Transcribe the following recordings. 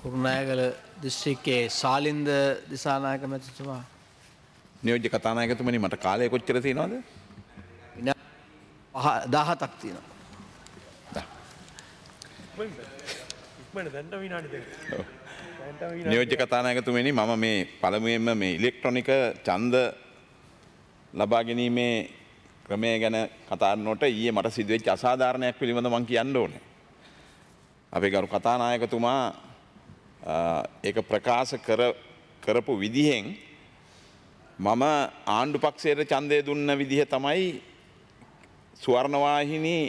කුරුණෑගල දිස්ත්‍රික්කයේ ශාලින්ද දිසානායක මැතිතුමා නියෝජ්‍ය කතානායකතුමනි මට කාලය කොච්චර තියෙනවද? විනාඩි 17ක් තියෙනවා. නියෝජ්‍ය කතානායකතුමනි මම මේ පළමුවෙන්ම මේ ඉලෙක්ට්‍රොනික ඡන්ද ලබා ගැනීමේ ක්‍රමය ගැන කතා කරනකොට ඊයේ මට සිදුවෙච්ච අසාධාරණයක් පිළිබඳව මම කියන්න ඕනේ. අපේ ගරු කතානායකතුමා ඒක ප්‍රකාශ කරපු විදිහෙන් මම ආණ්ඩු පක්ෂයට ඡන්දය දුන්න විදිහ තමයි ස්වර්ණවාහිනී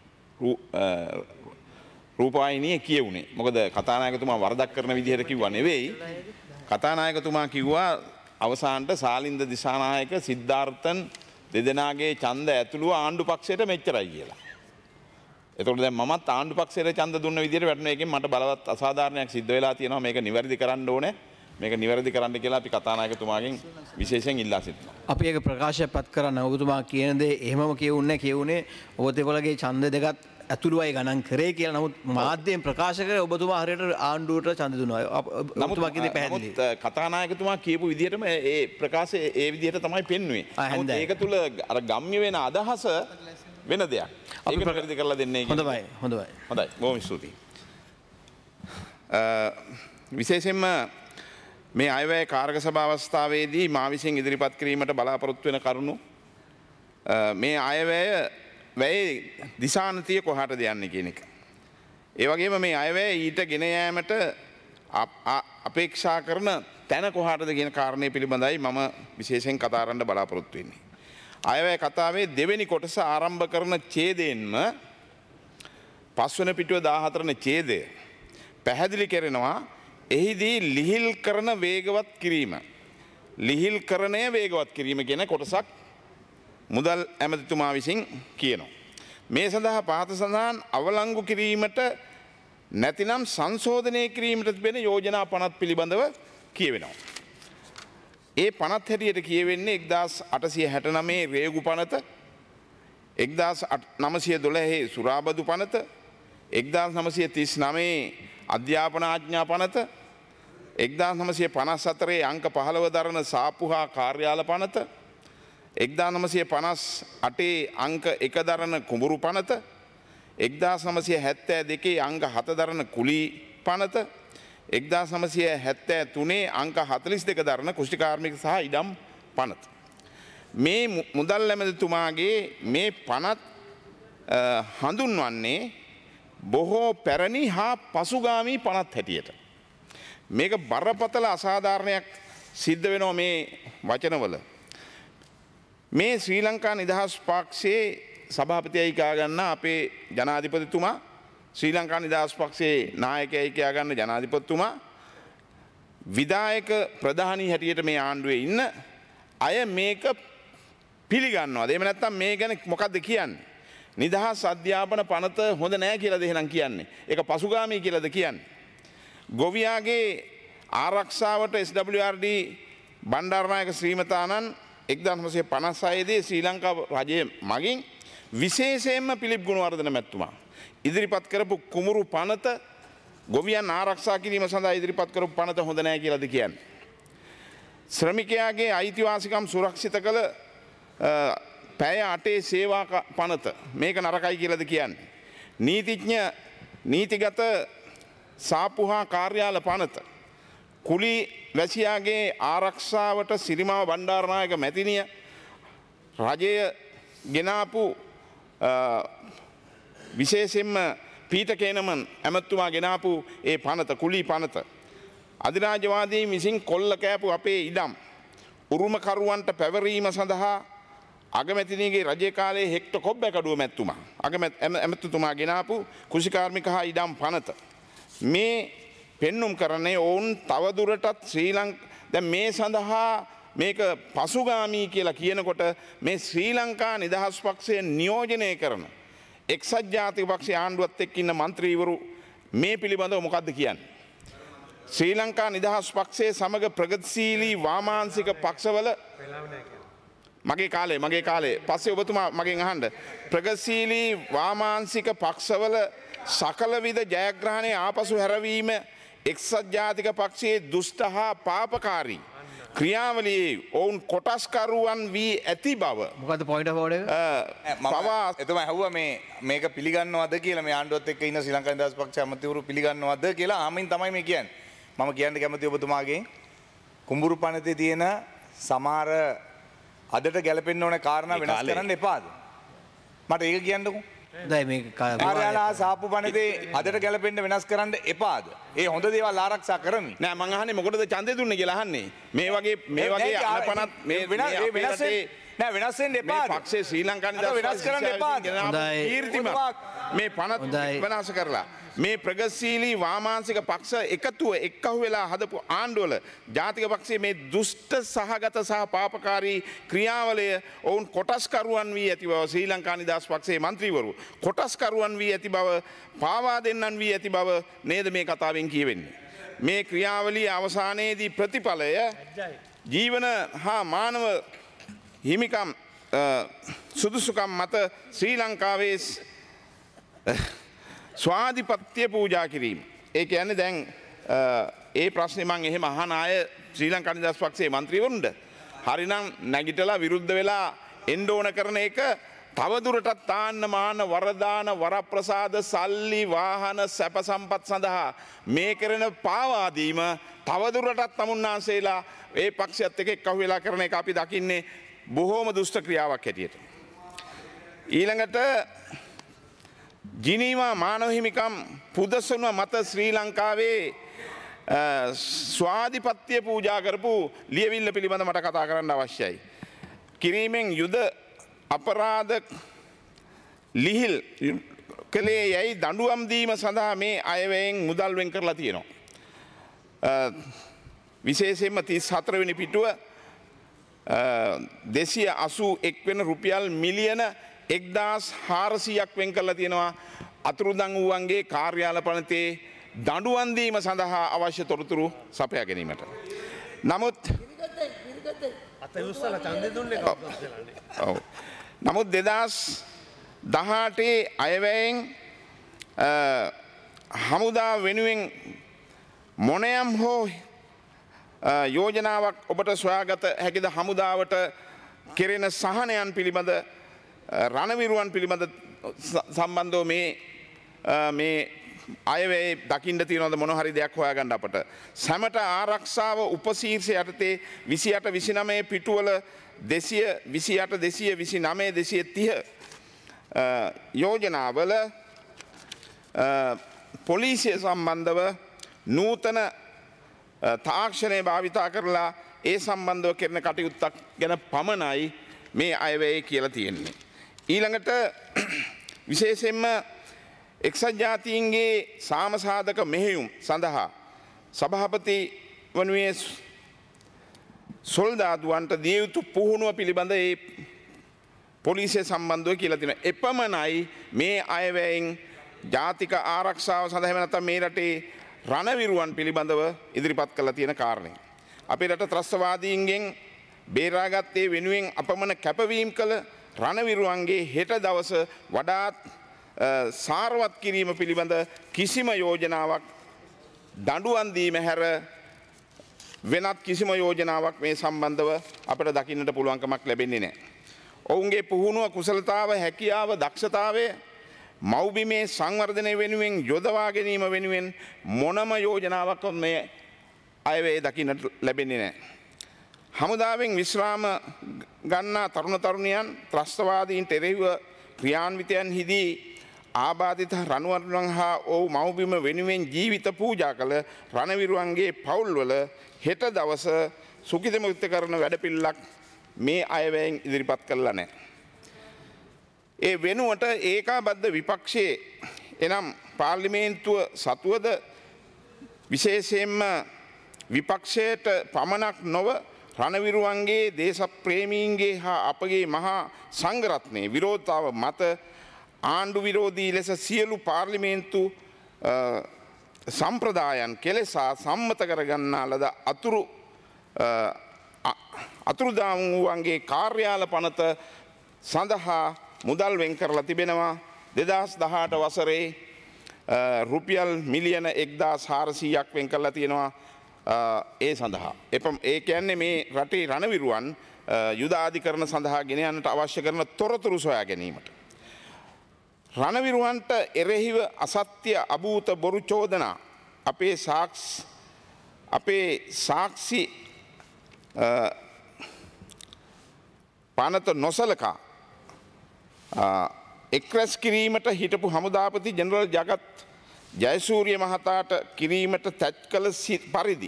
රූපවාහිනියේ කියුනේ. මොකද කතානායකතුමා වරදක් කරන විදිහට කිව්වා නෙවෙයි. කතානායකතුමා කිව්වා අවසානට ශාලින්ද දිසානායක සිද්ධාර්ථන් දෙදෙනාගේ ඡන්ද ඇතුළුව ආණ්ඩු පක්ෂයට මෙච්චරයි කියලා. එතකොට දැන් මමත් ආණ්ඩු පක්ෂයට ඡන්ද දුන්න විදිහට වැටුණ එකෙන් මට බලවත් අසාධාරණයක් සිද්ධ වෙලා තියෙනවා. මේක නිවැරදි කරන්න ඕනේ. මේක නිවැරදි කරන්න කියලා අපි කතානායකතුමාගෙන් විශේෂයෙන් ඉල්ලා සිටිනවා. අපි ඒක ප්‍රකාශයක් පත් කරන්න ඔබතුමා කියන දේ එහෙමම කියුනේ ඔබතුමාලගේ ඡන්ද දෙකත් ඇතුළුවයි ගණන් කරේ කියලා. නමුත් මාධ්‍යයෙන් ප්‍රකාශ කරේ ඔබතුමා හරියට ආණ්ඩුවට ඡන්ද දුන්නා. ඔබතුමා කියන්නේ පැහැදිලි. නමුත් කතානායකතුමා කියපු විදිහටම ඒ ප්‍රකාශය ඒ විදිහට තමයි පෙන්වුවේ. නමුත් ඒක තුල අර ගම්ම්‍ය වෙන අදහස වෙන දෙයක්. ඒක ප්‍රකටිත කරලා දෙන්නේ. හොඳයි. බොහොම ස්තුතියි. විශේෂයෙන්ම මේ අයවැය කාර්ක සභා අවස්ථාවේදී මා විසින් ඉදිරිපත් කිරීමට බලාපොරොත්තු වෙන කරුණු මේ අයවැය වැයේ දිශානතිය කොහාටද යන්නේ කියන එක. ඒ වගේම මේ අයවැය ඊට ගෙන යාමට අපේක්ෂා කරන තැන කොහාටද කියන කාරණය පිළිබඳයි මම විශේෂයෙන් කතා කරන්න බලාපොරොත්තු වෙන්නේ. අයවැය කතාවේ දෙවෙනි කොටස ආරම්භ කරන ඡේදයෙන්ම පස්වන පිටුව 14 වෙනි ඡේදය පැහැදිලි කරනවා එහිදී ලිහිල් කරන වේගවත් කිරීම. ලිහිල්කරණය වේගවත් කිරීම කියන කොටසක් මුදල් ඇමතිතුමා විසින් කියනවා. මේ සඳහා පහත සඳහන් අවලංගු කිරීමට නැතිනම් සංශෝධනය කිරීමට තිබෙන යෝජනා පනත් පිළිබඳව කියවෙනවා. ඒ පනත් හැටියට කියවෙන්නේ 1869 රේගු පනත, 1912 සුරාබදු පනත, 1939 අධ්‍යාපන ආඥා පනත, 1954 අංක 15 දරන සාප්පු හා කාර්යාල පනත, 1958 අංක 1 දරන කුඹුරු පනත, 1972 අංක 7 දරන කුලී පනත, 1973 අංක 42 දරන කුෂ්ඨකාර්මික සහ ඉඩම් පනත. මේ මුදල් ඇමතිතුමාගේ මේ පනත් හඳුන්වන්නේ බොහෝ පැරණි හා පසුගාමී පනත් හැටියට. මේක බරපතල අසාධාරණයක් සිද්ධ වෙනවා මේ වචනවල. මේ ශ්‍රී ලංකා නිදහස් පක්ෂයේ සභාපතියයි කියා ගන්න අපේ ජනාධිපතිතුමා, ශ්‍රී ලංකා නිදහස් පක්ෂයේ නායකයයි කියා ගන්න ජනාධිපතිතුමා, විධායක ප්‍රධානී හැටියට මේ ආණ්ඩුවේ ඉන්න අය මේක පිළිගන්නවද? එහෙම නැත්නම් මේ ගැන මොකද්ද කියන්නේ? නිදහස් අධ්‍යාපන පනත හොඳ නෑ කියලාද එහෙනම් කියන්නේ? ඒක පසුගාමී කියලාද කියන්නේ? ගොවියාගේ ආරක්ෂාවට SWRD බණ්ඩාරනායක ශ්‍රීමතානන් 1956 දී ශ්‍රී ලංකා රජයේ මගින් විශේෂයෙන්ම පිලිප් ගුණවර්ධන මැතිතුමා ඉදිරිපත් කරපු කුමරු පනත, ගොවියන් ආරක්ෂා කිරීම සඳහා ඉදිරිපත් කරපු පනත හොඳ නෑ කියලාද කියන්නේ? ශ්‍රමිකයාගේ අයිතිවාසිකම් සුරක්ෂිත කළ පැය 8 සේවා පනත මේක නරකයි කියලාද කියන්නේ? නීතිගත සාප්පු හා කාර්යාල පනත, කුලී වැසියාගේ ආරක්ෂාවට සිරිමාව බණ්ඩාරනායක මැතිනිය රජය ගෙනාපු විශේෂයෙන්ම පීට කේනමන් ඇමතුමා ගෙනාපු ඒ පනත, කුලී පනත, අධිරාජ්‍යවාදීන් විසින් කොල්ල කෑපු අපේ ඉඩම් උරුමකරුවන්ට පැවරීම සඳහා අගමැතිනියගේ රජය කාලයේ හෙක්ටර් කොබ්බැකඩුව මැතිතුමා ඇමතුතුමා ගෙනාපු කෘෂිකාර්මික හා ඉඩම් පනත. මේ පෙන්නුම් කරන්නේ ඔවුන් තවදුරටත් දැන් මේ සඳහා මේක පසුගාමී කියලා කියනකොට මේ ශ්‍රී ලංකා නිදහස් පක්ෂය නියෝජනය කරන එක්සත් ජාතික පක්ෂයේ ආණ්ඩුවත් එක්ක ඉන්න മന്ത്രിවරු මේ පිළිබඳව මොකද්ද කියන්නේ? ශ්‍රී ලංකා නිදහස් පක්ෂයේ සමග ප්‍රගතිශීලී වාමාංශික පක්ෂවල මගේ කාලේ පස්සේ ඔබතුමා මගෙන් අහන්න ප්‍රගතිශීලී වාමාංශික පක්ෂවල සකල විද ජයග්‍රහණයේ ආපසු හැරවීම එක්සත් ජාතික පක්ෂයේ දුෂ්ට හා පාපකාරී ක්‍රියාවලියේ ඔවුන් කොටස්කරුවන් වී ඇති බව මොකද පොයින්ට් ඔෆ් ඕඩර් පවා එතුමා ඇහුවා මේක පිළිගන්නවද කියලා මේ ආණ්ඩුවත් එක්ක ඉන්න ශ්‍රී ලංකා නිදහස් පක්ෂ ඇමතිවරු පිළිගන්නවද කියලා ආමින් තමයි මේ කියන්නේ. මම කියන්න කැමති ඔබතුමාගෙන් කුඹුරු පනතේ තියෙන සමහර අදට ගැලපෙන්න ඕන කාරණා වෙනස් කරන්න එපාද? මට ඒක කියන්නකෝ. දැන් මේක කාර්යාලා සාප්පු පනතේ අදට ගැලපෙන්න වෙනස් කරන්න එපාද? ඒ හොඳ දේවල් ආරක්ෂා කරමි. නෑ මං අහන්නේ මොකටද ඡන්දය දුන්නේ කියලා අහන්නේ. මේ වගේ අනපනත් මේ නෑ වෙනස් වෙන්න එපාද? මේ පක්ෂේ ශ්‍රී ලංකා නිදහස් වෙනස් කරන්න එපාද? කීර්තිමත් මේ පනත් විනාශ කරලා මේ ප්‍රගතිශීලී වාමාංශික පක්ෂ එකතුව එක්කහු වෙලා හදපු ආණ්ඩුවල ජාතික පක්ෂයේ මේ දුෂ්ට සහගත සහ පාපකාරී ක්‍රියාවලය ඔවුන් කොටස්කරුවන් වී ඇති බව ශ්‍රී ලංකා නිදහස් පක්ෂයේ මන්ත්‍රීවරු කොටස්කරුවන් වී ඇති බව පාවා දෙන්නන් වී ඇති බව නේද මේ කතාවෙන් කියවෙන්නේ. මේ ක්‍රියාවලිය අවසානයේදී ප්‍රතිඵලය ජීවන හා මානව හිමිකම් සුදුසුකම් මත ශ්‍රී ලංකාවේ ස්වාධිපත්‍ය පූජා කිරීම. ඒ කියන්නේ දැන් ඒ ප්‍රශ්නේ මං එහෙම අහන අය ශ්‍රී ලංකා නිදහස් පක්ෂයේ මන්ත්‍රීවරුන්ට හරිනම් නැගිටලා විරුද්ධ වෙලා එන්න ඕන කරන එක තවදුරටත් තාන්න මාන වරදාන වරප්‍රසාද සල්ලි වාහන සැප සම්පත් සඳහා මේ කරන පාවාදීම තවදුරටත් තමුන්නාන්සේලා ඒ පක්ෂයත් එක්ක එක්කහු වෙලා කරන එක අපි දකින්නේ බොහෝම දුෂ්ට ක්‍රියාවක් හැටියට. ඊළඟට ජිනීවා මානව හිමිකම් පුදසුන මත ශ්‍රී ලංකාවේ ස්වාධිපත්‍ය පූජා කරපු ලියවිල්ල පිළිබඳ මට කතා කරන්න අවශ්‍යයි. කිරීමෙන් යුද අපරාධ ලිහිල් කළේ යැයි දඬුවම් දීම සඳහා මේ අයවැයෙන් මුදල් වෙන් කරලා තියෙනවා. විශේෂයෙන්ම 34 වෙනි පිටුව 281 වෙන රුපියල් මිලියන 1400ක් වෙන් කරලා තියෙනවා අතුරුදන් වූවන්ගේ කාර්යාල පනතේ දඬුවම් දීම සඳහා අවශ්‍ය තොරතුරු සපයා ගැනීමට. නමුත් 2018 අයවැයෙන් හමුදා වෙනුවෙන් මොනයම් හෝ යෝජනාවක් ඔබට සොයාගත හැකිද හමුදාවට කෙරෙන සහනයන් පිළිබඳ රණවිරුවන් පිළිබඳ සම්බන්ධව මේ අයවැය දකින්න තියෙනවද මොන හරි දෙයක් හොයාගන්න අපට. සැමට ආරක්ෂාව උපශීර්ෂ යටතේ 28 29 පිටුවල 228 229 230 යෝජනාවල පොලිසිය සම්බන්ධව නූතන තාක්ෂණය භාවිතා කරලා ඒ සම්බන්ධව කරන කටයුත්තක් ගැන පමණයි මේ අයවැය කියලා තියෙන්නේ. ඊළඟට විශේෂයෙන්ම එක්සත් ජාතීන්ගේ සාමසාධක මෙහෙයුම් සඳහා සභාපති වනුයේ සොල්දාදුවන්ට දිය යුතු පුහුණුව පිළිබඳ ඒ පොලිසිය සම්බන්ධව කියලා තියෙනවා. එපමණයි මේ අයවැයෙන් ජාතික ආරක්ෂාව සඳහා එහෙම නැත්නම් මේ රටේ රණවිරුවන් පිළිබඳව ඉදිරිපත් කරලා තියෙන කාරණේ. අපේ රට ත්‍රස්තවාදීන්ගෙන් බේරාගත්තේ වෙනුවෙන් අපමණ කැපවීම කළ රණවිරුවන්ගේ හෙට දවස වඩාත් සාරවත් කිරීම පිළිබඳ කිසිම යෝජනාවක් දඬුවම් දීම හැර වෙනත් කිසිම යෝජනාවක් මේ සම්බන්ධව අපට දකින්නට පුළුවන්කමක් ලැබෙන්නේ නැහැ. ඔවුන්ගේ පුහුණුව කුසලතාව හැකියාව දක්ෂතාවය මව්බිමේ සංවර්ධනය වෙනුවෙන් යොදවා ගැනීම වෙනුවෙන් මොනම යෝජනාවක් මේ අයවැය දකින්නට ලැබෙන්නේ නැහැ. හමුදාවෙන් විශ්‍රාම ගන්නා තරුණ තරුණියන් ත්‍රස්තවාදීන්ට එරෙහිව ක්‍රියාන්විතයන්හිදී ආබාධිත රණවරුන් හා ඔව් මව්බිම වෙනුවෙන් ජීවිත පූජා කළ රණවිරුවන්ගේ පවුල්වල හෙට දවස සුඛිත මුක්ත කරන වැඩපිළිවෙලක් මේ අයවැයෙන් ඉදිරිපත් කළා නැහැ. ඒ වෙනුවට ඒකාබද්ධ විපක්ෂයේ එනම් පාර්ලිමේන්තුව සතුවද විශේෂයෙන්ම විපක්ෂයට පමණක් නොව රණවිරුවන්ගේ දේශප්‍රේමීන්ගේ හා අපගේ මහා සංඝරත්නයේ විරෝධතාව මත ආණ්ඩු විරෝධී ලෙස සියලු පාර්ලිමේන්තු සම්ප්‍රදායන් කෙලෙසා සම්මත කරගන්නා ලද අතුරුදාම් වූවන්ගේ කාර්යාල පනත සඳහා මුදල් වෙන් කරලා තිබෙනවා. 2018 වසරේ රුපියල් මිලියන 1400ක් වෙන් කරලා තියෙනවා ඒ සඳහා. ඒ කියන්නේ මේ රටේ රණවිරුවන් යුද අධිකරණ සඳහා ගෙන යන්නට අවශ්‍ය කරන තොරතුරු සොයා ගැනීමට. රණවිරුවන්ට එරෙහිව අසත්‍ය අභූත බොරු චෝදනා අපේ සාක්ෂි පනත නොසලකා එක්රැස් කිරීමට හිටපු හමුදාපති ජෙනරල් ජගත් ජයසූරිය මහතාට කිරීමට තැත් කළ පරිදි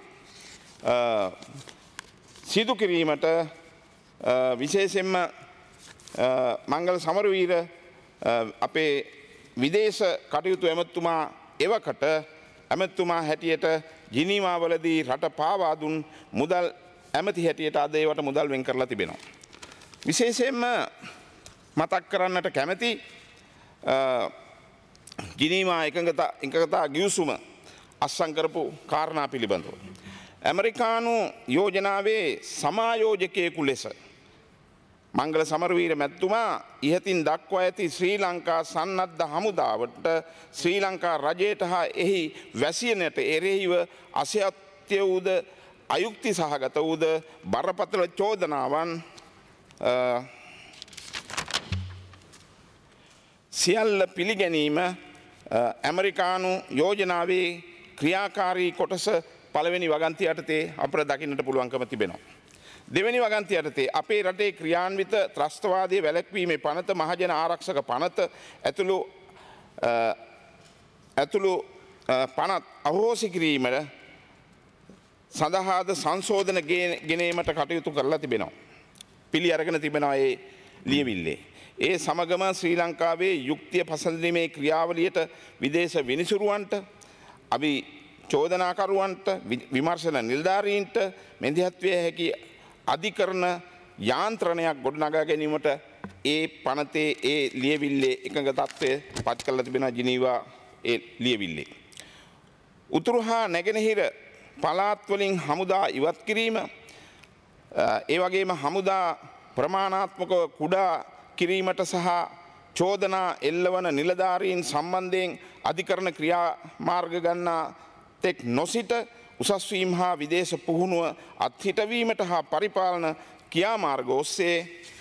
සිදු කිරීමට විශේෂයෙන්ම මංගල සමරවීර අපේ විදේශ කටයුතු ඇමතුමා එවකට ඇමතුමා හැටියට ජිනීවාවලදී රට පාවා දුන් මුදල් ඇමති හැටියට අද ඒවට මුදල් වෙන් කරලා තිබෙනවා. විශේෂයෙන්ම මතක් කරන්නට කැමැති ජිනීවා එකඟතා ගිවිසුම අත්සන් කරපු කාරණා පිළිබඳව. ඇමරිකානු යෝජනාවේ සමායෝජකයෙකු ලෙස මංගල සමරවීර මැතිතුමා ඉහතින් දක්වා ඇති ශ්‍රී ලංකා සන්නද්ධ හමුදාවට ශ්‍රී ලංකා රජයට හා එහි වැසියනට එරෙහිව අසත්‍ය වූද අයුක්ති සහගත වූද බරපතල චෝදනාවන් සියල්ල පිළිගැනීම ඇමරිකානු යෝජනාවේ ක්‍රියාකාරී කොටස පළවෙනි වගන්ති යටතේ අපට දකින්නට පුළුවන්කම තිබෙනවා. දෙවැනි වගන්ති යටතේ අපේ රටේ ක්‍රියාන්විත ත්‍රස්තවාදී වැළැක්වීමේ පනත මහජන ආරක්ෂක පනත ඇතුළු පනත් අහෝසි කිරීමට සඳහාද සංශෝධන ගෙනීමට කටයුතු කරලා තිබෙනවා. පිළි අරගෙන තිබෙනවා ඒ ලියවිල්ලේ. ඒ සමගම ශ්‍රී ලංකාවේ යුක්තිය පසඳීමේ ක්‍රියාවලියට විදේශ විනිසුරුවන්ට අපි චෝදනාකරුවන්ට විමර්ශන නිලධාරීන්ට මෙදිහත්විය හැකි අධිකරණ යාන්ත්‍රණයක් ගොඩනගා ගැනීමට ඒ පනතේ ඒ ලියවිල්ලේ එකඟ තත්ත්වය පත් කරලා තිබෙනවා ජිනීවා ඒ ලියවිල්ලේ. උතුරු හා නැගෙනහිර පළාත් වලින් හමුදා ඉවත් කිරීම ඒ වගේම හමුදා ප්‍රමාණාත්මකව කුඩා කිරීමට සහ චෝදනා එල්ලවන නිලධාරීන් සම්බන්ධයෙන් අධිකරණ ක්‍රියාමාර්ග ගන්නා තෙක් නොසිට උසස්වීම් හා විදේශ පුහුණුව අත්හිටවීමට හා පරිපාලන ක්‍රියාමාර්ග ඔස්සේ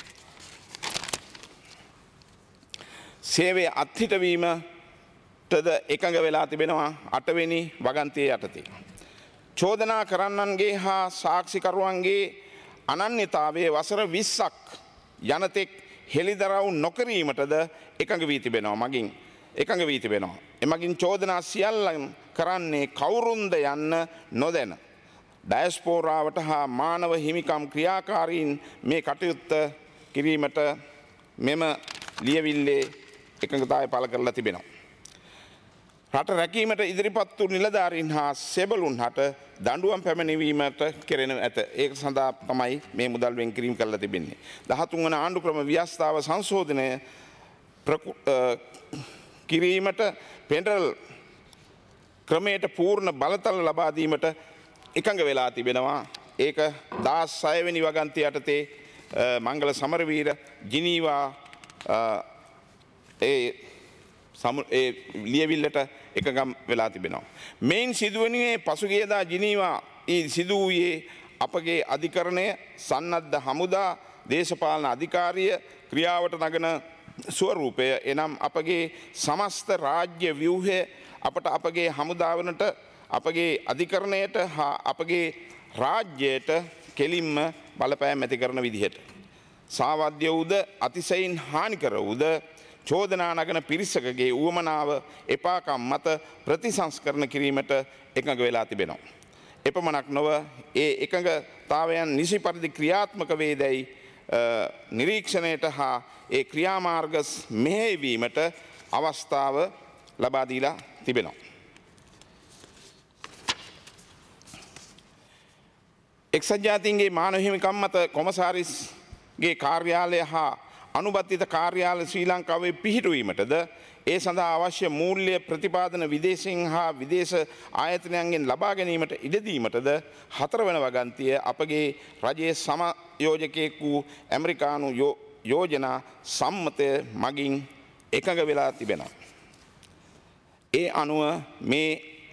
සේවය අත්හිටවීමටද එකඟ වෙලා තිබෙනවා 8 වෙනි වගන්තිය යටතේ. චෝදනා කරන්නන්ගේ හා සාක්ෂිකරුවන්ගේ අනන්‍යතාවයේ වසර 20ක් යනතෙක් හෙළිදරව් නොකිරීමටද එකඟ වී තිබෙනවා මගින් එකඟ වී තිබෙනවා. එමගින් චෝදනා සියල්ලන් කරන්නේ කවුරුන්ද යන්න නොදැන ඩයස්පෝරාවට හා මානව හිමිකම් ක්‍රියාකාරීන් මේ කටයුත්ත කිරීමට මෙම ලියවිල්ලේ එකඟතාවය පළ කරලා තිබෙනවා. රට රැකීමට ඉදිරිපත් වූ නිලධාරීන් හා සෙබළුන් හට දඬුවම් පැමිණවීමට කෙරෙන ඇත. ඒක සඳහා තමයි මේ මුදල් වෙන් කිරීම කරලා තිබෙන්නේ. 13 වන ආණ්ඩුක්‍රම ව්‍යවස්ථාව සංශෝධනය කිරීමට පෙඩරල් ක්‍රමයට පූර්ණ බලතල ලබා දීමට එකඟ වෙලා තිබෙනවා. ඒක 16 වෙනි වගන්තිය යටතේ මංගල සමරවීර ජිනීවා ඒ ලියවිල්ලට එකගම් වෙලා තිබෙනවා. මෙයින් සිදුවනුයේ පසුගියදා ජිනීවා සිදු වූයේ අපගේ අධිකරණය සන්නද්ධ හමුදා දේශපාලන අධිකාරිය ක්‍රියාවට නගන ස්වරූපය එනම් අපගේ සමස්ත රාජ්‍ය ව්‍යුහය අපට අපගේ හමුදාවනට අපගේ අධිකරණයට හා අපගේ රාජ්‍යයට කෙලින්ම බලපෑම් ඇති කරන විදිහට. සාවද්‍ය වූද අතිශයින් හානිකර වූද චෝදනා නගන පිරිසකගේ උවමනාව එපාකම් මත ප්‍රතිසංස්කරණ කිරීමට එකඟ වෙලා තිබෙනවා. එපමණක් නොව ඒ එකඟතාවයන් නිසි පරිදි ක්‍රියාත්මක වේදැයි නිරීක්ෂණයට හා ඒ ක්‍රියාමාර්ග මෙහෙයවීමට අවස්ථාව ලබා දීලා තිබෙනවා. එක්සත් ජාතීන්ගේ මානව හිමිකම් මත කොමසාරිස්ගේ කාර්යාලය හා අනුබද්ධිත කාර්යාල ශ්‍රී ලංකාවේ පිහිටුවීමටද ඒ සඳහා අවශ්‍ය මූල්‍ය ප්‍රතිපාදන විදේශයෙන් හා විදේශ ආයතනයන්ගෙන් ලබා ගැනීමට ඉඩදීමටද 4 වන වගන්තිය අපගේ රජයේ සමයෝජකයෙකු ඇමරිකානු යෝජනා සම්මතය මගින් එකඟ වෙලා තිබෙනවා. ඒ අනුව මේ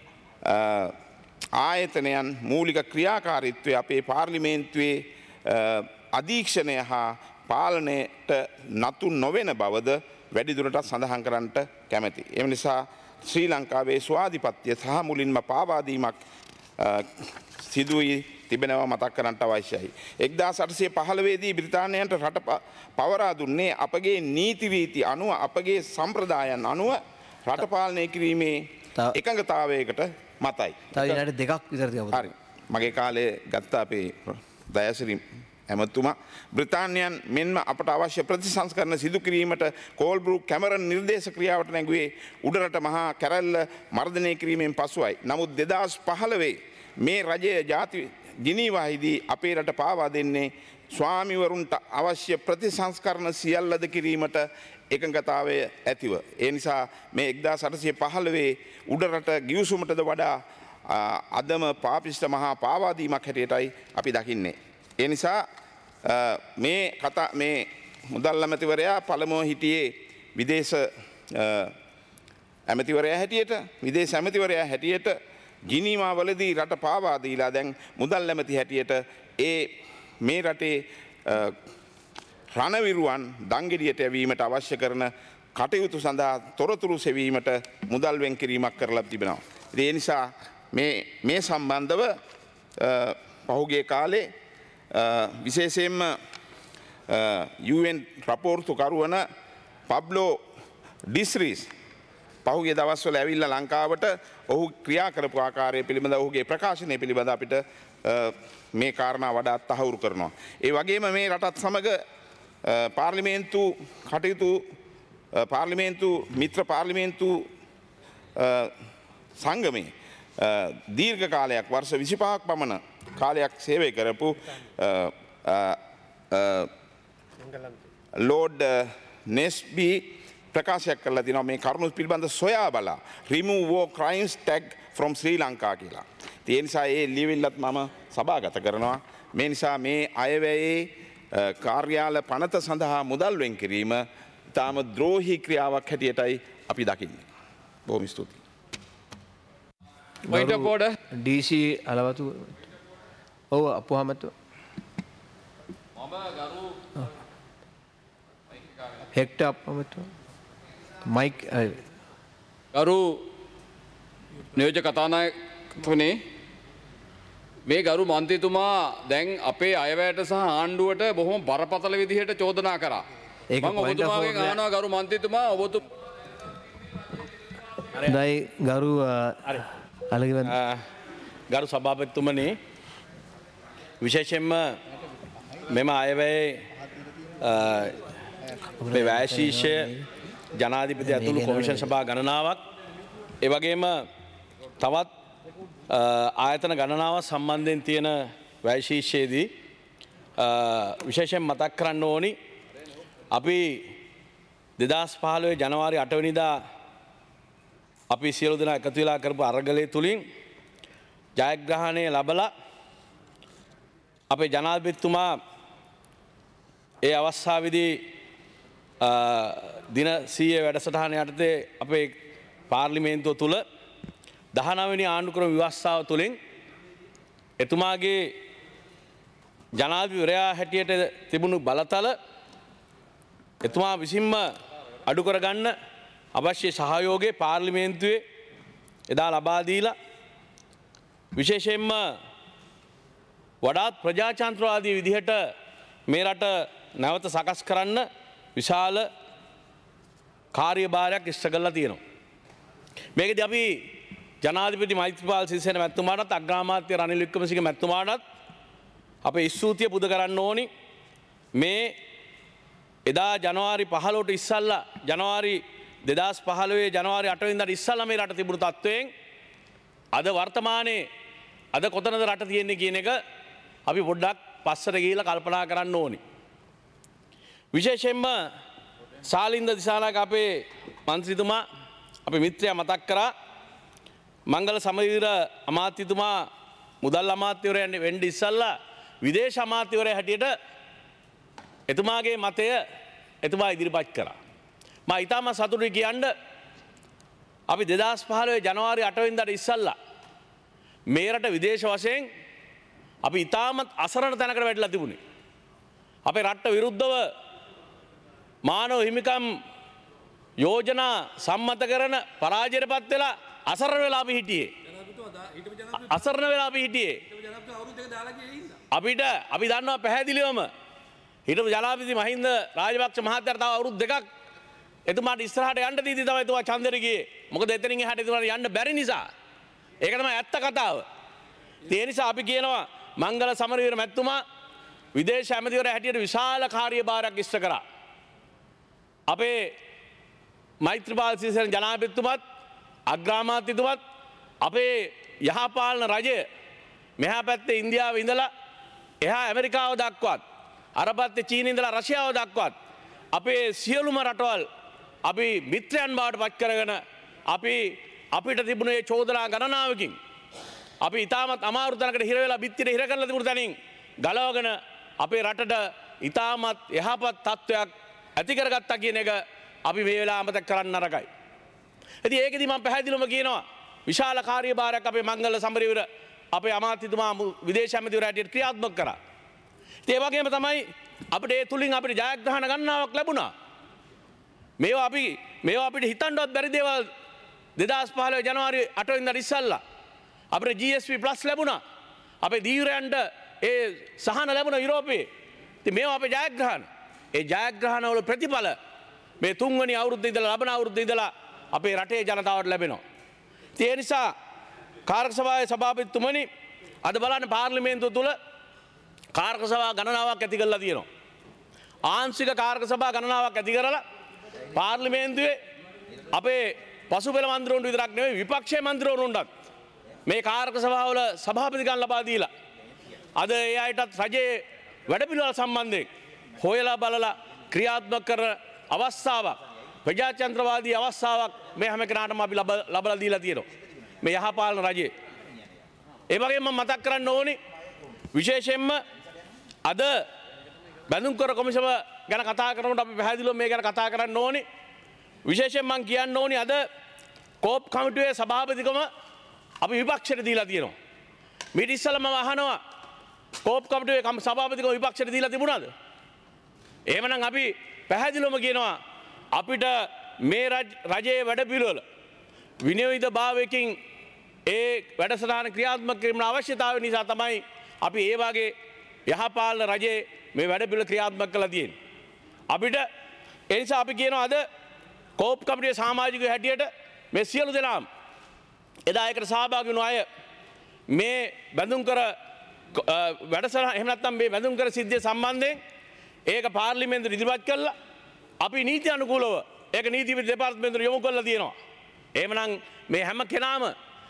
ආයතනයන් මූලික ක්‍රියාකාරීත්වය අපේ පාර්ලිමේන්තුවේ අධීක්ෂණය හා පාලනයට නතු නොවෙන බවද වැඩිදුරටත් සඳහන් කරන්නට කැමැති. එම නිසා ශ්‍රී ලංකාවේ ස්වාධිපත්‍ය සහ මුලින්ම පාවාදීමක් සිදුවී තිබෙනවා මතක් කරන්නට අවශ්‍යයි. 1815 බ්‍රිතාන්‍යයන්ට රට පවරා දුන්නේ අපගේ නීති රීති අනුව අපගේ සම්ප්‍රදායන් අනුව රට පාලනය කිරීමේ එකඟතාවයකට මතයි. තව විනාඩි දෙකක් විතර තියමු. හරි. මගේ කාලේ ගත්ත අපේ දයසිරි ඇමතුමා බ්‍රිතාන්‍යයන් මෙන්ම අපට අවශ්‍ය ප්‍රතිසංස්කරණ සිදු කිරීමට කෝල්බෘක් කැමරන් නිර්දේශ ක්‍රියාවට නැගුවේ උඩරට මහා කැරැල්ල මර්ධනය කිරීමෙන් පසුවයි. නමුත් 2015 මේ රජය ජාති ජිනීවාහිදී අපේ රට පාවා දෙන්නේ ස්වාමිවරුන්ට අවශ්‍ය ප්‍රතිසංස්කරණ සියල්ලද කිරීමට එකඟතාවය ඇතිව. ඒ නිසා මේ 1815 උඩරට ගිවිසුමටද වඩා අදම පාපිෂ්ඨ මහා පාවාදීමක් හැටියටයි අපි දකින්නේ. ඒ නිසා මේ මුදල් ඇමතිවරයා පළමුව හිටියේ විදේශ ඇමතිවරයා හැටියට විදේශ ඇමතිවරයා හැටියට ජිනීවාවලදී රට පාවා දීලා දැන් මුදල් ඇමති හැටියට මේ රටේ රණවිරුවන් දංගෙඩියට යැවීමට අවශ්‍ය කරන කටයුතු සඳහා තොරතුරු සෙවීමට මුදල් වෙන් කිරීමක් කරලා තිබෙනවා. ඒ නිසා මේ සම්බන්ධව පහුගිය කාලේ විශේෂයෙන්ම UN රපෝර්තු කරුවන පබ්ලෝ ඩිස්රිස් පහුගිය දවස්වල ඇවිල්ලා ලංකාවට ඔහු ක්‍රියා කරපු ආකාරය පිළිබඳ ඔහුගේ ප්‍රකාශනය පිළිබඳ අපිට මේ කාරණා වඩාත් තහවුරු කරනවා. ඒ වගේම මේ රටත් සමග පාර්ලිමේන්තු කටයුතු පාර්ලිමේන්තු මිත්‍ර පාර්ලිමේන්තු සංගමේ දීර්ඝ කාලයක් වර්ෂ 25ක් පමණ කාලයක් සේවය කරපු ලෝඩ් නෙස්බි ප්‍රකාශයක් කරලා තිනවා මේ කරුණු පිළිබඳ සොයා බලා remove war crimes tag from Sri Lanka කියලා. ඒ නිසා ඒ ලියවිල්ලත් මම සභාගත කරනවා. මේ නිසා මේ අයවැයේ කාර්යාල පනත සඳහා මුදල් වෙන් කිරීම ඉතාම ද්‍රෝහී ක්‍රියාවක් හැටියටයි අපි දකින්නේ. බොහොම ස්තුතියි. Point of order. DC අලවතු ඔව් අපුහමතු හෙක්ටර් අපමතු මයික් ගරු නියෝජ්‍ය කතානායකතුමනි මේ ගරු මන්ත්‍රීතුමා දැන් අපේ අයවැයට සහ ආණ්ඩුවට බොහොම බරපතල විදිහට චෝදනා කරා. ඒක මම ඔබතුමාගෙන් අහනවා ගරු මන්ත්‍රීතුමා හොඳයි ගරු අලගිවන් ගරු සභාපතිතුමනි විශේෂයෙන්ම මෙම අයවැයේ වැෑශීෂය ජනාධිපති ඇතුළු කොමිෂන් සභා ගණනාවක් ඒ වගේම තවත් ආයතන ගණනාව සම්බන්ධයෙන් තියෙන වැෑශීෂයේදී විශේෂයෙන් මතක් කරන්න ඕනි අපි 2015 ජනවාරි 8 වෙනිදා අපි සියලු දෙනා එකතු වෙලා කරපු අරගලය තුලින් ජයග්‍රහණය ලැබලා අපේ ජනාධිපතිතුමා ඒ අවස්ථාවේදී දින 100 වැඩසටහන යටතේ අපේ පාර්ලිමේන්තුව තුල 19 වෙනි ආණ්ඩුක්‍රම ව්‍යවස්ථාව තුලින් එතුමාගේ ජනාධිපතිවරයා හැටියට තිබුණු බලතල එතුමා විසින්ම අඩු කරගන්න අවශ්‍ය සහයෝගය පාර්ලිමේන්තුවේ එදා ලබා දීලා විශේෂයෙන්ම වඩාත් ප්‍රජාතන්ත්‍රවාදී විදිහට මේ රට නැවත සකස් කරන්න විශාල කාර්යභාරයක් ඉෂ්ට කරලා තියෙනවා. මේකදී අපි ජනාධිපති මෛත්‍රීපාල සිරිසේන මැතිතුමාටත් අග්‍රාමාත්‍ය රනිල් වික්‍රමසිංහ මැතිතුමාටත් අපේ ස්තුතිය පුද කරන්න ඕනි. මේ එදා ජනවාරි 15ට ඉස්සල්ලා ජනවාරි 2015 ජනවාරි 8 වෙනිදාට ඉස්සල්ලා මේ රට තිබුණු තත්වයෙන් අද වර්තමානයේ අද කොතනද රට තියෙන්නේ කියන එක අපි පොඩ්ඩක් පස්සට ගිහිල්ලා කල්පනා කරන්න ඕනි. විශේෂයෙන්ම සාලින්ද දිසානායක අපේ මන්ත්‍රීතුමා අපේ මිත්‍රයා මතක් කරා මංගල සමවීර අමාත්‍යතුමා මුදල් අමාත්‍යවරයන් වෙන්න ඉස්සල්ලා විදේශ අමාත්‍යවරයා හැටියට එතුමාගේ මතය එතුමා ඉදිරිපත් කරා. මම ඊටම සතුටුයි කියන්න අපි 2015 ජනවාරි 8 වෙනිදාට ඉස්සල්ලා මේ රට විදේශ වශයෙන් අපි ඉතාමත් අසරණ තැනකට වැටිලා තිබුණේ. අපේ රට විරුද්ධව මානව හිමිකම් යෝජනා සම්මත කරන පරාජයට පත් වෙලා අසරණ වෙලා අපි හිටියේ. අසරණ වෙලා අපි හිටියේ. අපිට අපි දන්නවා පැහැදිලිවම හිටපු ජනාධිපති මහින්ද රාජපක්ෂ මහත්තයාට තව අවුරුදු දෙකක් එතුමාට ඉස්සරහට යන්න දීදී තමයි එතුමා ඡන්දෙට ගියේ. මොකද එතනින් එහාට එතුමාට යන්න බැරි නිසා. ඒක තමයි ඇත්ත කතාව. ඒ නිසා අපි කියනවා මංගල සමරවීර මැතිතුමා විදේශ ඇමතිවරයා හැටියට විශාල කාර්යභාරයක් ඉෂ්ට කරා. අපේ මෛත්‍රීපාල සිරිසේන ජනාධිපතිතුමත් අග්‍රාමාත්‍යතුමත් අපේ යහපාලන රජය මෙහා පැත්තේ ඉන්දියාව ඉඳලා එහා ඇමරිකාව දක්වාත් අර පැත්තේ චීන ඉඳලා රෂ්‍යාව දක්වාත් අපේ සියලුම රටවල් අපි මිත්‍රයන් බවට පත් කරගෙන අපිට තිබුණේ චෝදනා ගණනාවකින් අපි ඉතාමත් අමාරු තැනකට හිර වෙලා බිත්තියට හිර කරලා තිබුණු තැනින් ගලවගෙන අපේ රටට ඉතාමත් යහපත් තත්ත්වයක් ඇති කරගත්තා කියන එක අපි මේ වෙලාව අමතක කරන්න නරකයි. ඉතින් ඒකෙදි මම පැහැදිලිවම කියනවා විශාල කාර්යභාරයක් අපේ මංගල සමරවීර අපේ අමාත්‍යතුමා විදේශ ඇමතිවරයා හැටියට ක්‍රියාත්මක කරා. ඉතින් ඒ වගේම තමයි අපිට ඒ තුලින් අපිට ජයග්‍රහණ ගණනාවක් ලැබුණා. මේවා අපිට හිතන්නවත් බැරි දේවල් 2015 ජනවාරි 8 වෙනිදාට ඉස්සල්ලා අපිට GSP+ ලැබුණා. අපේ දීවරයන්ට ඒ සහන ලැබුණා යුරෝපයේ. ඉතින් මේවා අපේ ජයග්‍රහණ. ඒ ජයග්‍රහණ වල ප්‍රතිඵල මේ තුන්වෙනි අවුරුද්දේ ඉඳලා ලබන අවුරුද්දේ ඉඳලා අපේ රටේ ජනතාවට ලැබෙනවා. ඒ නිසා කාරක සභාවේ සභාපතිතුමනි අද බලන්න පාර්ලිමේන්තුව තුල කාරක සභා ගණනාවක් ඇති කරලා තියෙනවා. ආංශික කාරක සභා ගණනාවක් ඇති කරලා පාර්ලිමේන්තුවේ අපේ පසුබෙල මන්ත්‍රීවරුන්ට විතරක් නෙවෙයි විපක්ෂයේ මන්ත්‍රීවරුන්ටත් මේ කාරක සභාවල සභාපතිකම් ලබා දීලා අද ඒ අයටත් රජයේ වැඩපිළිවෙල සම්බන්ධයෙන් හොයලා බලලා ක්‍රියාත්මක කරන අවස්ථාවක් ප්‍රජාතන්ත්‍රවාදී අවස්ථාවක් මේ හැම කෙනාටම අපි ලබලා දීලා තියෙනවා මේ යහපාලන රජයේ. ඒ වගේම මම මතක් කරන්න ඕනි විශේෂයෙන්ම අද බැඳුම්කර කොමිසම ගැන කතා කරනකොට අපි පැහැදිලිව මේ ගැන කතා කරන්න ඕනි. විශේෂයෙන් මම කියන්න ඕනි අද කෝප් කමිටුවේ සභාපතිකම අපි විපක්ෂයට දීලා තියෙනවා. මීට ඉස්සෙල්ලා මම අහනවා කෝප් කමිටුවේ සභාපතිකම විපක්ෂයට දීලා තිබුණාද? එහෙමනම් අපි පැහැදිලිවම කියනවා අපිට මේ රජයේ වැඩපිළිවෙල විනිවිද භාවයකින් ඒ වැඩසටහන ක්‍රියාත්මක කිරීමේ අවශ්‍යතාවය නිසා තමයි අපි ඒ වගේ යහපාලන රජයේ මේ වැඩපිළිවෙල ක්‍රියාත්මක කළා තියෙන්නේ. අපිට ඒ නිසා අපි කියනවා අද කෝප් කමිටුවේ සමාජිකයෝ හැටියට මේ සියලු දෙනාම එදා ඒකට සහභාගී වුණු අය මේ බැඳුම් කර වැඩසටහන එහෙම නැත්නම් මේ බැඳුම් කර සිද්ධිය සම්බන්ධයෙන් ඒක පාර්ලිමේන්තුවට ඉදිරිපත් කළා. අපි නීති අනුකූලව ඒක නීති දෙපාර්තමේන්තුවට යොමු කරලා තියෙනවා. එහෙමනම් මේ හැම කෙනාම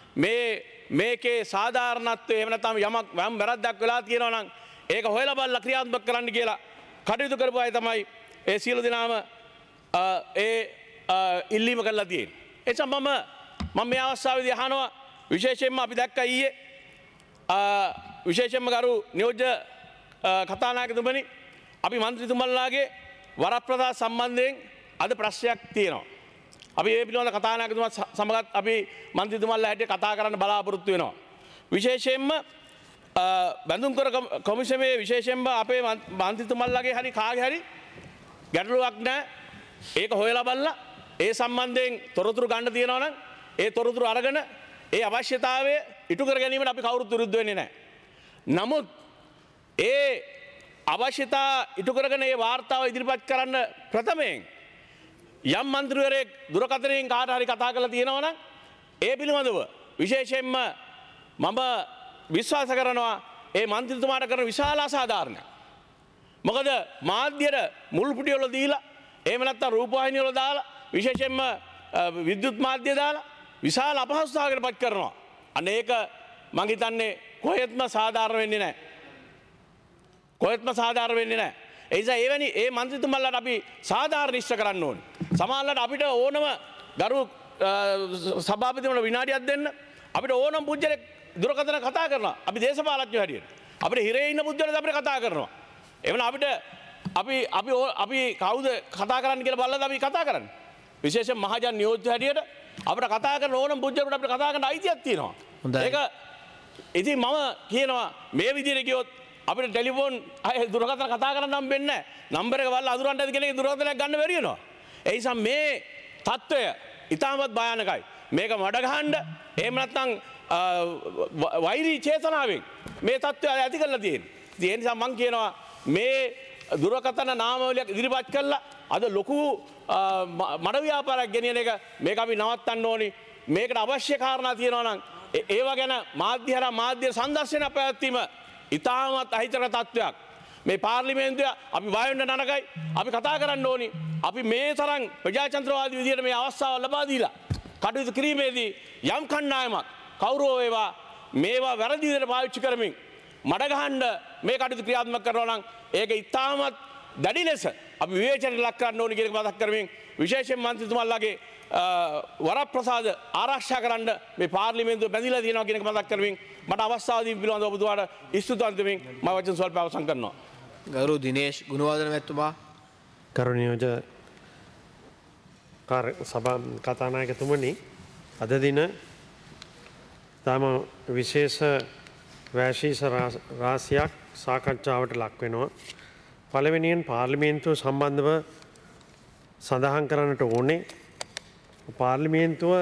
මේකේ සාධාරණත්වය එහෙම නැත්නම් යම් වැරද්දක් වෙලා තියෙනවා නම් ඒක හොයලා බලලා ක්‍රියාත්මක කරන්න කියලා කටයුතු කරපු අය තමයි ඒ සියලු දෙනාම ඉල්ලීම කරලා තියෙන්නේ. ඒ නිසා මම මේ අවස්ථාවේදී අහනවා විශේෂයෙන්ම අපි දැක්කා ඊයේ විශේෂයෙන්ම ගරු නියෝජ්‍ය කතානායකතුමනි අපි මන්ත්‍රීතුමන්ලාගේ වරප්‍රසාද සම්බන්ධයෙන් අද ප්‍රශ්නයක් තියෙනවා. අපි ඒ පිළිබඳව කතානායකතුමා සමගත් අපි මන්ත්‍රීතුමන්ලා හැටියට කතා කරන්න බලාපොරොත්තු වෙනවා. විශේෂයෙන්ම බැඳුම්කර කොමිසමේ විශේෂයෙන්ම අපේ මන්ත්‍රීතුමන්ලාගේ හරි කාගේ හරි ගැටලුවක් නැහැ. ඒක හොයලා බලලා ඒ සම්බන්ධයෙන් තොරතුරු ගන්න තියෙනවා නම් ඒ තොරතුරු අරගෙන ඒ අවශ්‍යතාවය ඉටු කර ගැනීමට අපි කවුරුත් විරුද්ධ වෙන්නේ නැහැ. නමුත් ඒ අවශ්‍යතා ඉටු කරගෙන ඒ වාර්තාව ඉදිරිපත් කරන්න ප්‍රථමයෙන් යම් මන්ත්‍රීවරයෙක් දුරකථනයෙන් කාට හරි කතා කරලා තියෙනවා නම් ඒ පිළිබඳව විශේෂයෙන්ම මම විශ්වාස කරනවා ඒ මන්ත්‍රීතුමාට කරන විශාල අසාධාරණයක්. මොකද මාධ්‍යයට මුල් පිටිවල දීලා එහෙම නැත්නම් රූපවාහිනිය වල දාලා විශේෂයෙන්ම විද්‍යුත් මාධ්‍ය දාලා විශාල අපහසුතාවයකට පත් කරනවා. අන්න ඒක මං හිතන්නේ කොහෙත්ම සාධාරණ වෙන්නේ නැහැ. කොහෙත්ම සාධාරණ වෙන්නේ නැහැ. ඒ නිසා එවැනි ඒ මන්ත්‍රීතුමන්ලාට අපි සාධාරණ ඉෂ්ට කරන්න ඕනේ. සමහරවිට අපිට ඕනම ගරු සභාපතිතුමන්ට විනාඩියක් දෙන්න අපිට ඕනම පුජ්‍යලෙක් දුරකථන කතා කරනවා. අපි දේශපාලඥයෝ හැටියට. අපිට හිරේ ඉන්න පුජ්‍යලෙක් අපිට කතා කරනවා. එවන අපිට අපි කවුද කතා කරන්න කියලා බලලා අපි කතා කරන්නේ. විශේෂයෙන් මහජන නියෝජ්‍ය හැටියට අපට කතා කරන ඕනම් පුජ්‍යලකට අපිට කතා කරන්න අයිතියක් තියෙනවා. හොඳයි. ඒක ඉතින් මම කියනවා මේ විදිහට ගියොත් අපිට ටෙලිෆෝන් දුරකථන කතා කරන්න නම් වෙන්නේ නැහැ. නම්බර එක වල්ලා අඳුරන්න ඇති කෙනෙක් දුරකථනයක් ගන්න බැරි වෙනවා. ඒ නිසා මේ තත්ත්වය ඉතාමත් භයානකයි. මේක මඩ ගහන්න එහෙම නැත්නම් වෛරී චේතනාවෙන් මේ තත්ත්වය ඇති කරලා තියෙනවා. ඒ නිසා මම කියනවා මේ දුරකථන නාමාවලියක් ඉදිරිපත් කළා අද ලොකු මඩ ව්‍යාපාරයක් ගෙනියන එක මේක අපි නවත්තන්න ඕනි. මේකට අවශ්‍ය කාරණා තියෙනවා නම් ඒවා ගැන මාධ්‍ය හරහා මාධ්‍ය සංදර්ශන පැවැත්වීම ඉතාමත් අහිතකර තත්ත්වයක්. මේ පාර්ලිමේන්තුව අපි බය වෙන්න නරකයි. අපි කතා කරන්න ඕනි. අපි මේ තරම් ප්‍රජාතන්ත්‍රවාදී විදියට මේ අවස්ථාව ලබා දීලා කටයුතු කිරීමේදී යම් කණ්ඩායමක් කවුරුව ඒවා මේවා වැරදි විදියට පාවිච්චි කරමින් මඩ ගහන්න මේ කටයුතු ක්‍රියාත්මක කරනවා නම් ඒක ඉතාමත් දැඩි ලෙස අපි විවේචනයට ලක් කරන්න ඕනි කියන එක මතක් කරමින් විශේෂයෙන් මන්ත්‍රීතුමාලාගේ වරප්‍රසාද ආරක්ෂා කරන්න මේ පාර්ලිමේන්තුව බැඳිලා තියෙනවා කියන එක මතක් කරමින් මට අවස්ථාව දීපු පිළිබඳව ඔබතුමාට ස්තුතිවන්ත වෙමින් මම වචන ස්වල්ප අවසන් කරනවා. ගරු දිනේෂ් ගුණවර්ධන මැතිතුමා. ගරු නියෝජ්‍ය සභා කතානායකතුමනි, අද දින තම විශේෂ වෑශීස රාශියක් සාකච්ඡාවට ලක් වෙනවා. පළවෙනියෙන් පාර්ලිමේන්තුව සම්බන්ධව සඳහන් කරන්නට ඕනේ පාර්ලිමේන්තුව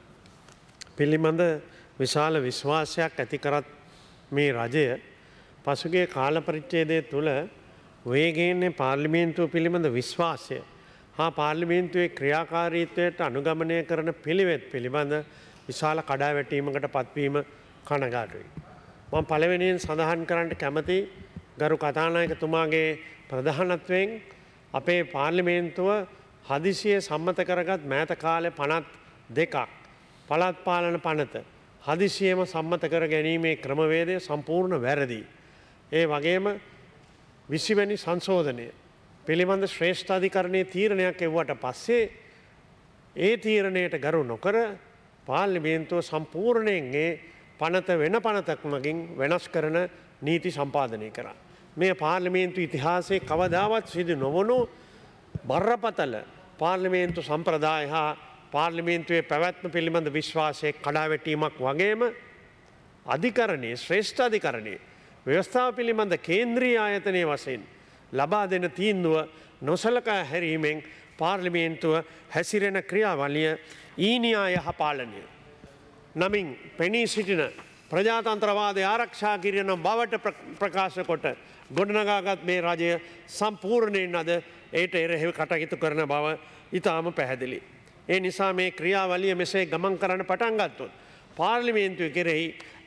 පිළිබඳ විශාල විශ්වාසයක් ඇති කරත් මේ රජය පසුගිය කාල පරිච්ඡේදය තුළ වේගයෙන්නේ පාර්ලිමේන්තුව පිළිබඳ විශ්වාසය හා පාර්ලිමේන්තුවේ ක්‍රියාකාරීත්වයට අනුගමනය කරන පිළිවෙත් පිළිබඳ විශාල කඩාවැටීමකට පත්වීම කනගාටුයි. මම පළවෙනියෙන් සඳහන් කරන්නට කැමති ගරු කතානායකතුමාගේ ප්‍රධානත්වයෙන් අපේ පාර්ලිමේන්තුව හදිසියේ සම්මත කරගත් මෑත කාලේ පනත් දෙකක් පළාත් පාලන පනත හදිසියේම සම්මත කර ගැනීමේ ක්‍රමවේදය සම්පූර්ණ වැරදි. ඒ වගේම 20 වෙනි සංශෝධනය පිළිබඳ ශ්‍රේෂ්ඨ අධිකරණයේ තීරණයක් එව්වට පස්සේ ඒ තීරණයට ගරු නොකර පාර්ලිමේන්තුව සම්පූර්ණයෙන් ඒ පනත වෙන පනතක් මගින් වෙනස් කරන නීති සම්පාදනය කරා. මේ පාර්ලිමේන්තු ඉතිහාසයේ කවදාවත් සිදු නොවුණු බරපතල පාර්ලිමේන්තු සම්ප්‍රදාය හා පාර්ලිමේන්තුවේ පැවැත්ම පිළිබඳ විශ්වාසයේ කඩාවැටීමක් වගේම අධිකරණයේ ශ්‍රේෂ්ඨ අධිකරණයේ ව්‍යවස්ථාව පිළිබඳ කේන්ද්‍රීය ආයතනයේ වශයෙන් ලබා දෙන තීන්දුව නොසලකා හැරීමෙන් පාර්ලිමේන්තුව හැසිරෙන ක්‍රියාවලිය ඊනියා යහ පාලනය නමින් පෙනී සිටින ප්‍රජාතන්ත්‍රවාදය ආරක්ෂා කිරීම බවට ප්‍රකාශ කොට ගොඩනගාගත් මේ රජය සම්පූර්ණයෙන් අද ඒට එරෙහිව කටයුතු කරන බව ඉතාම පැහැදිලි. ඒ නිසා මේ ක්‍රියාවලිය මෙසේ ගමන් කරන්න පටන් ගත්තොත් පාර්ලිමේන්තුව කෙරෙහි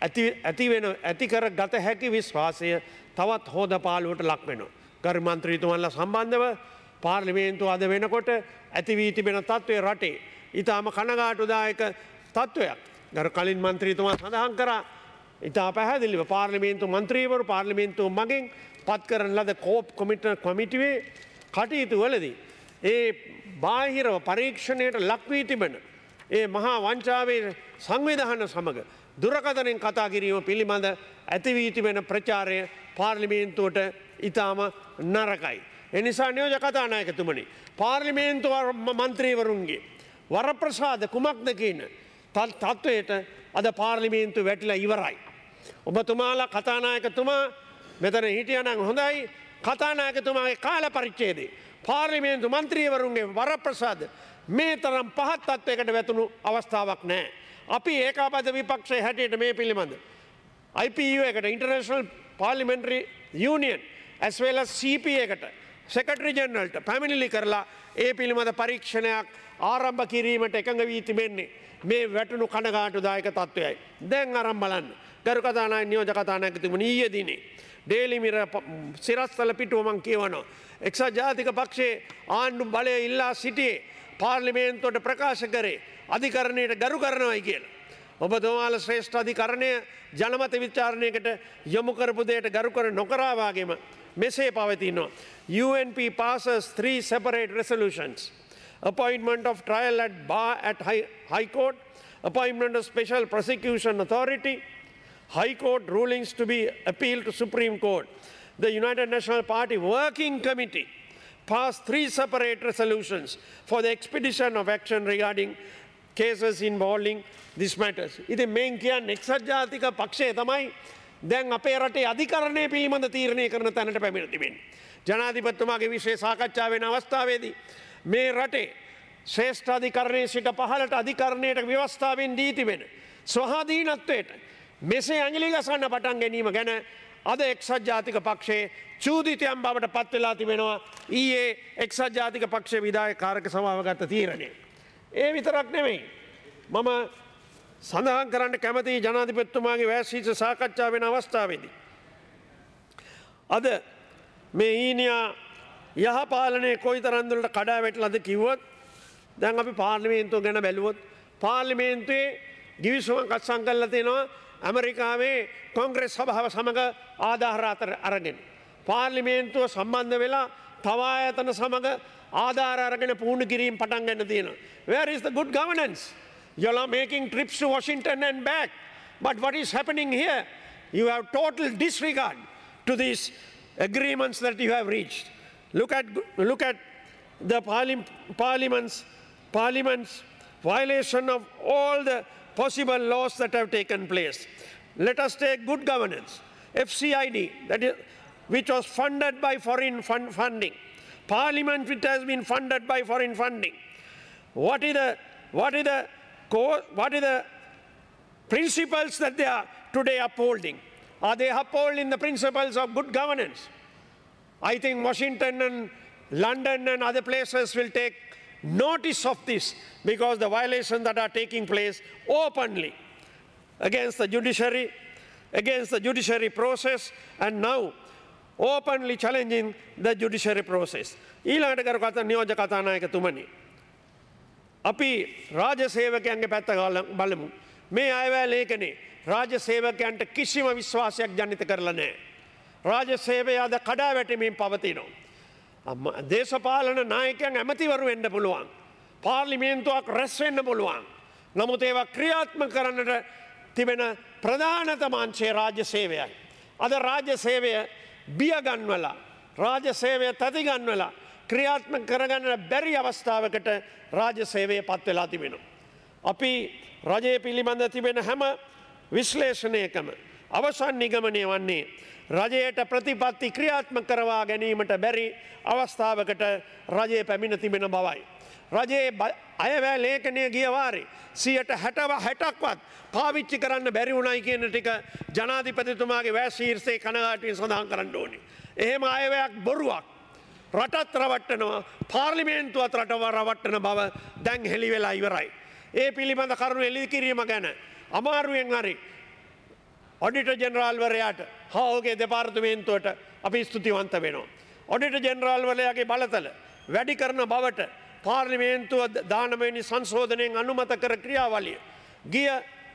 ඇතිකර ගත හැකි විශ්වාසය තවත් හෝද පාලුවට ලක් වෙනවා. ගරු මන්ත්‍රීතුමන්ලා සම්බන්ධව පාර්ලිමේන්තුව අද වෙනකොට ඇති වී තිබෙන තත්ත්වය රටේ ඉතාම කනගාටුදායක තත්ත්වයක්. ගරු කලින් මන්ත්‍රීතුමා සඳහන් කරා ඉතා පැහැදිලිව පාර්ලිමේන්තු මන්ත්‍රීවරු පාර්ලිමේන්තුව මගින් පත් කරන ලද කෝප් කොමිටුවේ කටයුතු වලදී ඒ බාහිරව පරීක්ෂණයට ලක්වී තිබෙන ඒ මහා වංචාවේ සංවිධාන සමග දුරකථනෙන් කතා කිරීම පිළිබඳ ඇතිවී තිබෙන ප්‍රචාරය පාර්ලිමේන්තුවට ඉතාම නරකයි. එනිසා නියෝජ්‍ය කතානායකතුමනි, පාර්ලිමේන්තු මන්ත්‍රීවරුන්ගේ වරප්‍රසාද කුමක්ද කියන තත්ත්වයට අද පාර්ලිමේන්තු වැටිලා ඉවරයි. ඔබතුමාලා කතානායකතුමා මෙතන හිටියනම් හොඳයි. කතානායකතුමාගේ කාල පරිච්ඡේදයේ පාර්ලිමේන්තු මන්ත්‍රීවරුන්ගේ වරප්‍රසාද මේ තරම් පහත් තත්ත්වයකට වැටුණු අවස්ථාවක් නැහැ. අපි ඒකාබද්ධ විපක්ෂයේ හැටියට මේ පිළිබඳ IPU එකට International Parliamentary Union as well as CP එකට Secretary Generalට පැමිණිලි කරලා ඒ පිළිබඳ පරීක්ෂණයක් ආරම්භ කිරීමට එකඟ වී තිබෙන්නේ මේ වැටුණු කනගාටුදායක තත්ත්වයයි. දැන් අරන් බලන්න. ගරු කතානායක නියෝජ්‍ය කතානායකතුමනි ඊයේ දිනේ ඩේලි මිරර් සිරස්තල පිටුව මං කියවනවා. එක්සත් ජාතික පක්ෂයේ ආණ්ඩු බලය ඉල්ලා සිටියේ පාර්ලිමේන්තුවට ප්‍රකාශ කරේ අධිකරණයට ගරු කරනවයි කියලා. ඔබතුමාලා ශ්‍රේෂ්ඨ අධිකරණය ජනමත විචාරණයකට යොමු කරපු දෙයට ගරු කර නොකරා වගේම මෙසේ පවතිනවා. UNP passes 3 separate resolutions. Appointment of trial at bar at High Court, appointment of Special Prosecution Authority, High Court rulings to be appealed to Supreme Court. The United National Party Working Committee passed 3 separate resolutions for the expedition of action regarding cases involving this matters. ඉතින් මේන් කියන්නේ එක්සත් ජාතික පක්ෂය තමයි දැන් අපේ රටේ අධිකරණය පිළිබඳ තීරණය කරන තැනට පැමිණ තිබෙන්නේ. ජනාධිපතිතුමාගේ විශේෂ සාකච්ඡා වෙන අවස්ථාවේදී මේ රටේ ශ්‍රේෂ්ඨ අධිකරණයේ සිට පහළට අධිකරණයට ව්‍යවස්ථාවෙන් දී තිබෙන ස්වාධීනත්වයට මෙසේ ඇඟිලි ගසන්න පටන් ගැනීම ගැන අද එක්සත් ජාතික පක්ෂයේ චූදිතයන් බවට පත් වෙලා තිබෙනවා ඊයේ එක්සත් ජාතික පක්ෂ විධායක කාරක සභාව ගත්ත තීරණය. ඒ විතරක් නෙමෙයි. මම සඳහන් කරන්න කැමති ජනාධිපතිතුමාගේ වැසීච සාකච්ඡා වෙන අවස්ථාවේදී අද මේ ඊනියා යහපාලනය කොයිතරම් දුරට කඩා වැටලාද කිව්වොත් දැන් අපි පාර්ලිමේන්තුව ගැන බැලුවොත් පාර්ලිමේන්තුවේ ගිවිසුමක් අත්සන් කරලා තියෙනවා ඇමරිකාවේ කොංග්‍රස් සභාව සමග ආධාර අරගෙන පාර්ලිමේන්තුව සම්බන්ධ වෙලා තව ආයතන සමග ආධාර අරගෙන පුහුණු කිරීම පටන් ගන්න තියෙනවා. Where is the good governance? You are making trips to Washington and back. But what is happening here? You have total disregard to these agreements that you have reached. Look at the parliament's violation of all the possible laws that have taken place. Let us take good governance. FCID, that is, which was funded by foreign funding. Parliament which has been funded by foreign funding. What is the principles that they are today upholding? Are they upholding the principles of good governance? I think Washington and London and other places will take notice of this because the violations that are taking place openly against the judiciary process and now openly challenging the judiciary process. ඊළඟට කරුකත නියෝජක කතානායකතුමනි අපි රාජ්‍ය සේවකයන්ගේ පැත්ත බලමු. මේ අයවැය ලේඛනේ රාජ්‍ය සේවකයන්ට කිසිම විශ්වාසයක් ජනිත කරලා නැහැ. රාජ්‍ය සේවය අද කඩා වැටෙමින් පවතිනවා. දේශපාලන නායකයන් ඇමතිවරු වෙන්න පුළුවන්. පාර්ලිමේන්තුවක් රැස් වෙන්න පුළුවන්. නමුත් ඒවා ක්‍රියාත්මක කරන්නට තිබෙන ප්‍රධානතම අංශය රාජ්‍ය සේවයයි. අද රාජ්‍ය සේවය බිය ගන්වලා රාජ්‍ය සේවය තැති ගන්වලා ක්‍රියාත්මක කරගන්න බැරි අවස්ථාවකට රාජ්‍ය සේවය පත් වෙලා තිබෙනවා. අපි රජය පිළිබඳ තිබෙන හැම විශ්ලේෂණයකම අවසන් නිගමනය වන්නේ රජයට ප්‍රතිපත්ති ක්‍රියාත්මක කරවා ගැනීමට බැරි අවස්ථාවකට රජය පැමිණ තිබෙන බවයි. රජයේ අයවැය ලේඛනය ගිය වාරේ 60%ක්වත් පාවිච්චි කරන්න බැරි වුණයි කියන ටික ජනාධිපතිතුමාගේ වැය ශීර්ෂයේ කනගාටුවෙන් සඳහන් කරන්න ඕනේ. එහෙම අයවැයක් බොරුවක්. රටත් රවට්ටනවා පාර්ලිමේන්තුවත් රටව රවට්ටන බව දැන් හෙළි වෙලා ඉවරයි. ඒ පිළිබඳ කරුණු එළි කිරීම ගැන අමාරුවෙන් හරි ඔඩිටර් ජෙනරාල්වරයාට ඔහුගේ දෙපාර්තමේන්තුවට අපි ස්තුතිවන්ත වෙනවා. ඔඩිටර් ජෙනරාල්වරයාගේ බලතල වැඩි කරන බවට පාර්ලිමේන්තුව දානමයනි සංශෝධනයෙන් අනුමත කර ක්‍රියාවලිය ගිය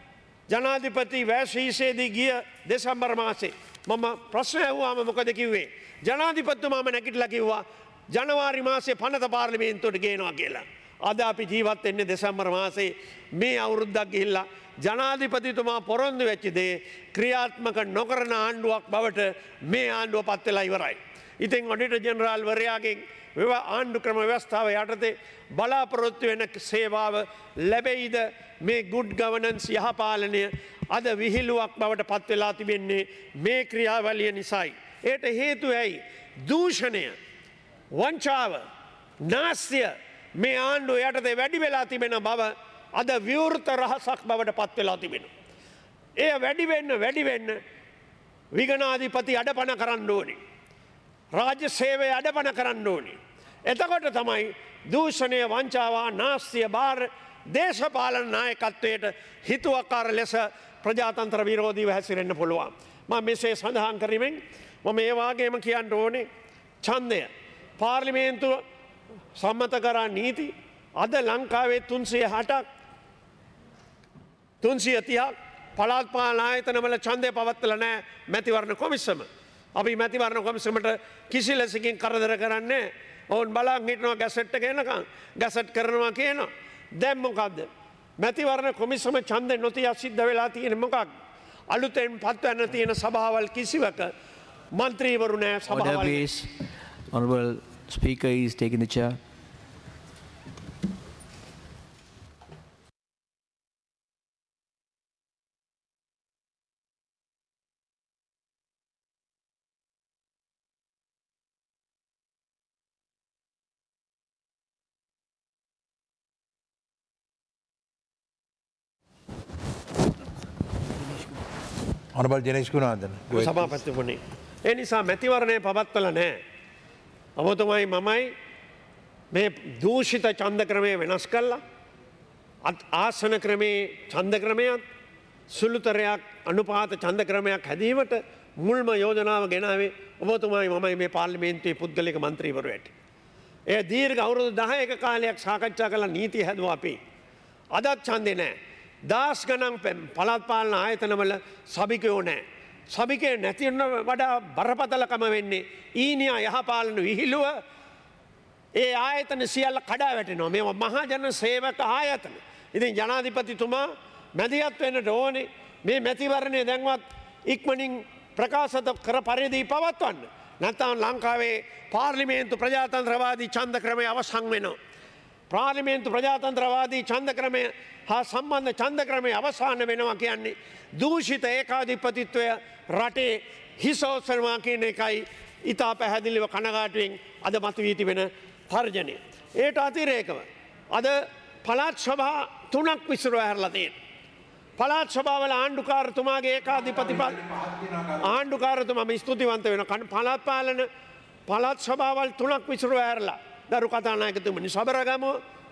ජනාධිපති වැශීෂයේදී ගිය දෙසැම්බර් මාසේ මම ප්‍රශ්න ඇහුවාම මොකද කිව්වේ? ජනාධිපතිතුමාම නැගිටලා කිව්වා ජනවාරි මාසේ පනත පාර්ලිමේන්තුවට ගේනවා කියලා. අද අපි ජීවත් වෙන්නේ දෙසැම්බර් මාසේ මේ අවුරුද්දක් ගිහිල්ලා ජනාධිපතිතුමා පොරොන්දු වෙච්ච දේ ක්‍රියාත්මක නොකරන ආණ්ඩුවක් බවට මේ ආණ්ඩුව පත් වෙලා ඉවරයි. ඉතින් ඔඩිටර් ජෙනරාල්වරයාගේ ආණ්ඩු ක්‍රම ව්‍යවස්ථාව යටතේ බලාපොරොත්තු වෙන සේවාව ලැබෙයිද? මේ good governance යහපාලනය අද විහිළුවක් බවට පත් වෙලා තිබෙන්නේ මේ ක්‍රියාවලිය නිසායි. ඒට හේතුව ඇයි? දූෂණය, වංචාව, නාස්තිය මේ ආණ්ඩුව යටතේ වැඩි වෙලා තිබෙන බව අද විවෘත රහසක් බවට පත් වෙලා තිබෙනවා. එය වැඩි වෙන්න විගණාධිපති අඩපණ කරන්න ඕනේ. රාජ්‍ය සේවය අඩපණ කරන්න ඕනේ. එතකොට තමයි දූෂණය, වංචාව, නාස්තිය බාර දේශපාලන නායකත්වයට හිතුවක්කාර ලෙස ප්‍රජාතන්ත්‍ර විරෝධීව හැසිරෙන්න පුළුවන්. මම මෙසේ සඳහන් කරමින් මම ඒ වගේම කියන්න ඕනේ ඡන්දය පාර්ලිමේන්තුව සම්මත කරා නීති අද ලංකාවේ 360ක් 330ක් පළාත් පාලන ආයතනවල ඡන්දය පවත්වලා නැහැ මැතිවරණ කොමිසම. අපි මැතිවරණ කොමිසමට කිසි ලෙසකින් කරදර කරන්නේ ඔවුන් බලන් හිටනවා ගැසට් එක එනකන් ගැසට් කරනවා කියනවා. දැන් මොකද්ද? මැතිවරණ කොමිසම ඡන්දය නොතිය සිද්ධ වෙලා තියෙන්නේ මොකක්ද? අලුතෙන් පත්වන්න තියෙන සභාවල් කිසිවක මන්ත්‍රීවරු නැහැ සභාවල්. Order please. Honorable Speaker is taking the chair. Honorable Janesh Gunawardena. Go ahead, please. සභාපතිතුමනි. ඒ නිසා මැතිවරණය පවත්වල නෑ. ඔබතුමයි මමයි මේ දූෂිත ඡන්ද ක්‍රමය වෙනස් කළා. ආසන ක්‍රමේ ඡන්ද ක්‍රමයක් සුළුතරයක් අනුපාත ඡන්ද ක්‍රමයක් හැදීමට මුල්ම යෝජනාව ගෙනාවේ ඔබතුමයි මමයි මේ පාර්ලිමේන්තුවේ පුද්ගලික මන්ත්‍රීවරු ඇට. ඒ දීර්ඝ අවුරුදු 10ක කාලයක් සාකච්ඡා කළ නීති හැදුවා අපි. අදත් ඡන්දේ නෑ. දාස් ගණන් පළාත් පාලන ආයතනවල සභිකයෝ නෑ. සභිකය නැතිවෙන්න වඩා බරපතලකම වෙන්නේ ඊනියා යහපාලන විහිළුව ඒ ආයතන සියල්ල කඩා වැටෙනවා. මේ මහජන සේවක ආයතන. ඉතින් ජනාධිපතිතුමා මැදිහත් වෙන්නට ඕනේ මේ මැතිවරණය දැන්වත් ඉක්මනින් ප්‍රකාශත කර පරිදි පවත්වන්න. නැත්නම් ලංකාවේ පාර්ලිමේන්තු ප්‍රජාතන්ත්‍රවාදී ඡන්ද ක්‍රමය අවසන් වෙනවා. පාර්ලිමේන්තු ප්‍රජාතන්ත්‍රවාදී ඡන්ද ක්‍රමය හා සම්බන්ධ ඡන්ද ක්‍රමය අවසන් වෙනවා කියන්නේ දූෂිත ඒකාධිපතිත්වය රටේ හිස ඔසවනවා කියන එකයි ඉතා පැහැදිලිව කනගාටුවෙන් අද මතුවී තිබෙන තර්ජනය. ඒට අතිරේකව අද පළාත් සභා 3ක් විසිරුව හැරලා තියෙනවා. පළාත් සභාවල ආණ්ඩුකාරතුමාගේ ඒකාධිපතිපද ආණ්ඩුකාරතුමා ස්තුතිවන්ත වෙනවා. පළාත් සභාවල් 3ක් විසිරුව හැරලා දරු කතානායකතුමනි සබරගමුව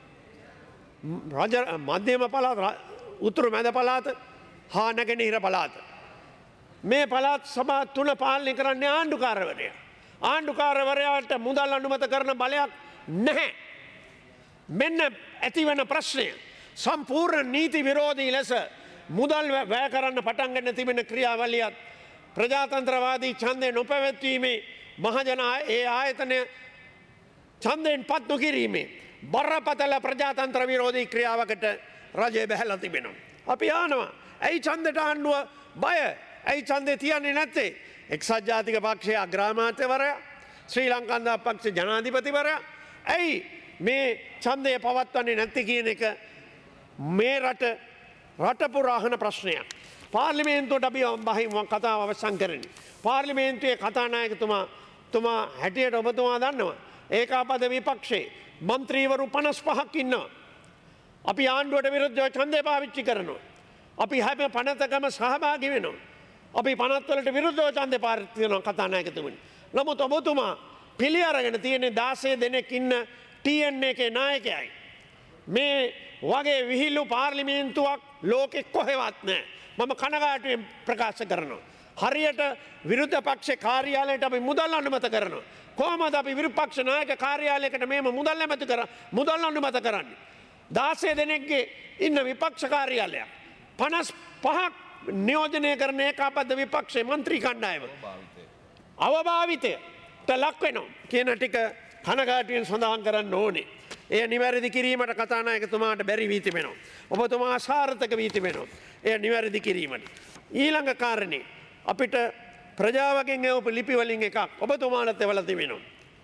මධ්‍යම පළාත උතුරු මැද පළාත හා නැගෙනහිර පළාත. මේ පළාත් සභා 3 පාලනය කරන්නේ ආණ්ඩුකාරවරයා. ආණ්ඩුකාරවරයාට මුදල් අනුමත කරන බලයක් නැහැ. මෙන්න ඇතිවන ප්‍රශ්නය සම්පූර්ණ නීති විරෝධී ලෙස මුදල් වැය කරන්න පටන් ගන්න තිබෙන ක්‍රියාවලියත් ප්‍රජාතන්ත්‍රවාදී ඡන්දය නොපැවැත්වීමේ මහජන ඒ ආයතනය ඡන්දයෙන් පත් නොකිරීමේ බරපතල ප්‍රජාතන්ත්‍ර විරෝධී ක්‍රියාවකට රජය බැහැලා තිබෙනවා. අපි ආනවා ඇයි ඡන්දයට ආණ්ඩුව බය? ඇයි ඡන්දේ තියන්නේ නැත්තේ? එක්සත් ජාතික පක්ෂයේ අග්‍රාමාත්‍යවරයා ශ්‍රී ලංකා පක්ෂ ජනාධිපතිවරයා ඇයි මේ ඡන්දය පවත්වන්නේ නැත්තේ කියන එක මේ රට පුරාහන ප්‍රශ්නයක්. පාර්ලිමේන්තුවට අපි බහින් කතාව අවසන් කරන්නේ. පාර්ලිමේන්තුවේ කතානායකතුමා හැටියට ඔබතුමා දන්නවා. ඒකාපද විපක්ෂේ මන්ත්‍රීවරු 55ක් ඉන්නවා. අපි ආණ්ඩුවට විරුද්ධව ඡන්දය පාවිච්චි කරනවා. අපි හැම පනතකම සහභාගී වෙනවා. අපි පනත් වලට විරුද්ධව ඡන්දය පාවිච්චි කරනවා කතානායකතුමනි. නමුත් ඔබතුමා පිළි අරගෙන තියෙන 16 දෙනෙක් ඉන්න TN එකේ නායකයයි. මේ වගේ විහිළු පාර්ලිමේන්තුවක් ලෝකෙ කොහෙවත් නැහැ. මම කනගාටුවෙන් ප්‍රකාශ කරනවා. හරියට විරුද්ධ පක්ෂ කාර්යාලයට අපි මුදල් අනුමත කරනවා. කොහොමද අපි විරුපක්ෂ නායක කාර්යාලයකට මේම මුදල් අනුමත කරන්නේ? 16 දෙනෙක්ගේ ඉන්න විපක්ෂ කාර්යාලයක් 55ක් නියෝජනය කරන ඒකාබද්ධ විපක්ෂයේ මන්ත්‍රී කණ්ඩායම අවභාවිතයට ලක් වෙනවා කියන ටික කනගාටුවෙන් සඳහන් කරන්න ඕනේ. එය නිවැරදි කිරීමට කතානායකතුමාට බැරි වී තිබෙනවා. ඔබතුමා අසාර්ථක වී තිබෙනවා. එය නිවැරදි කිරීමට. ඊළඟ කාරණේ අපිට ප්‍රජාවගෙන් එවපු ලිපි වලින් එකක් ඔබතුමාලත් එවලා තිබෙනවා.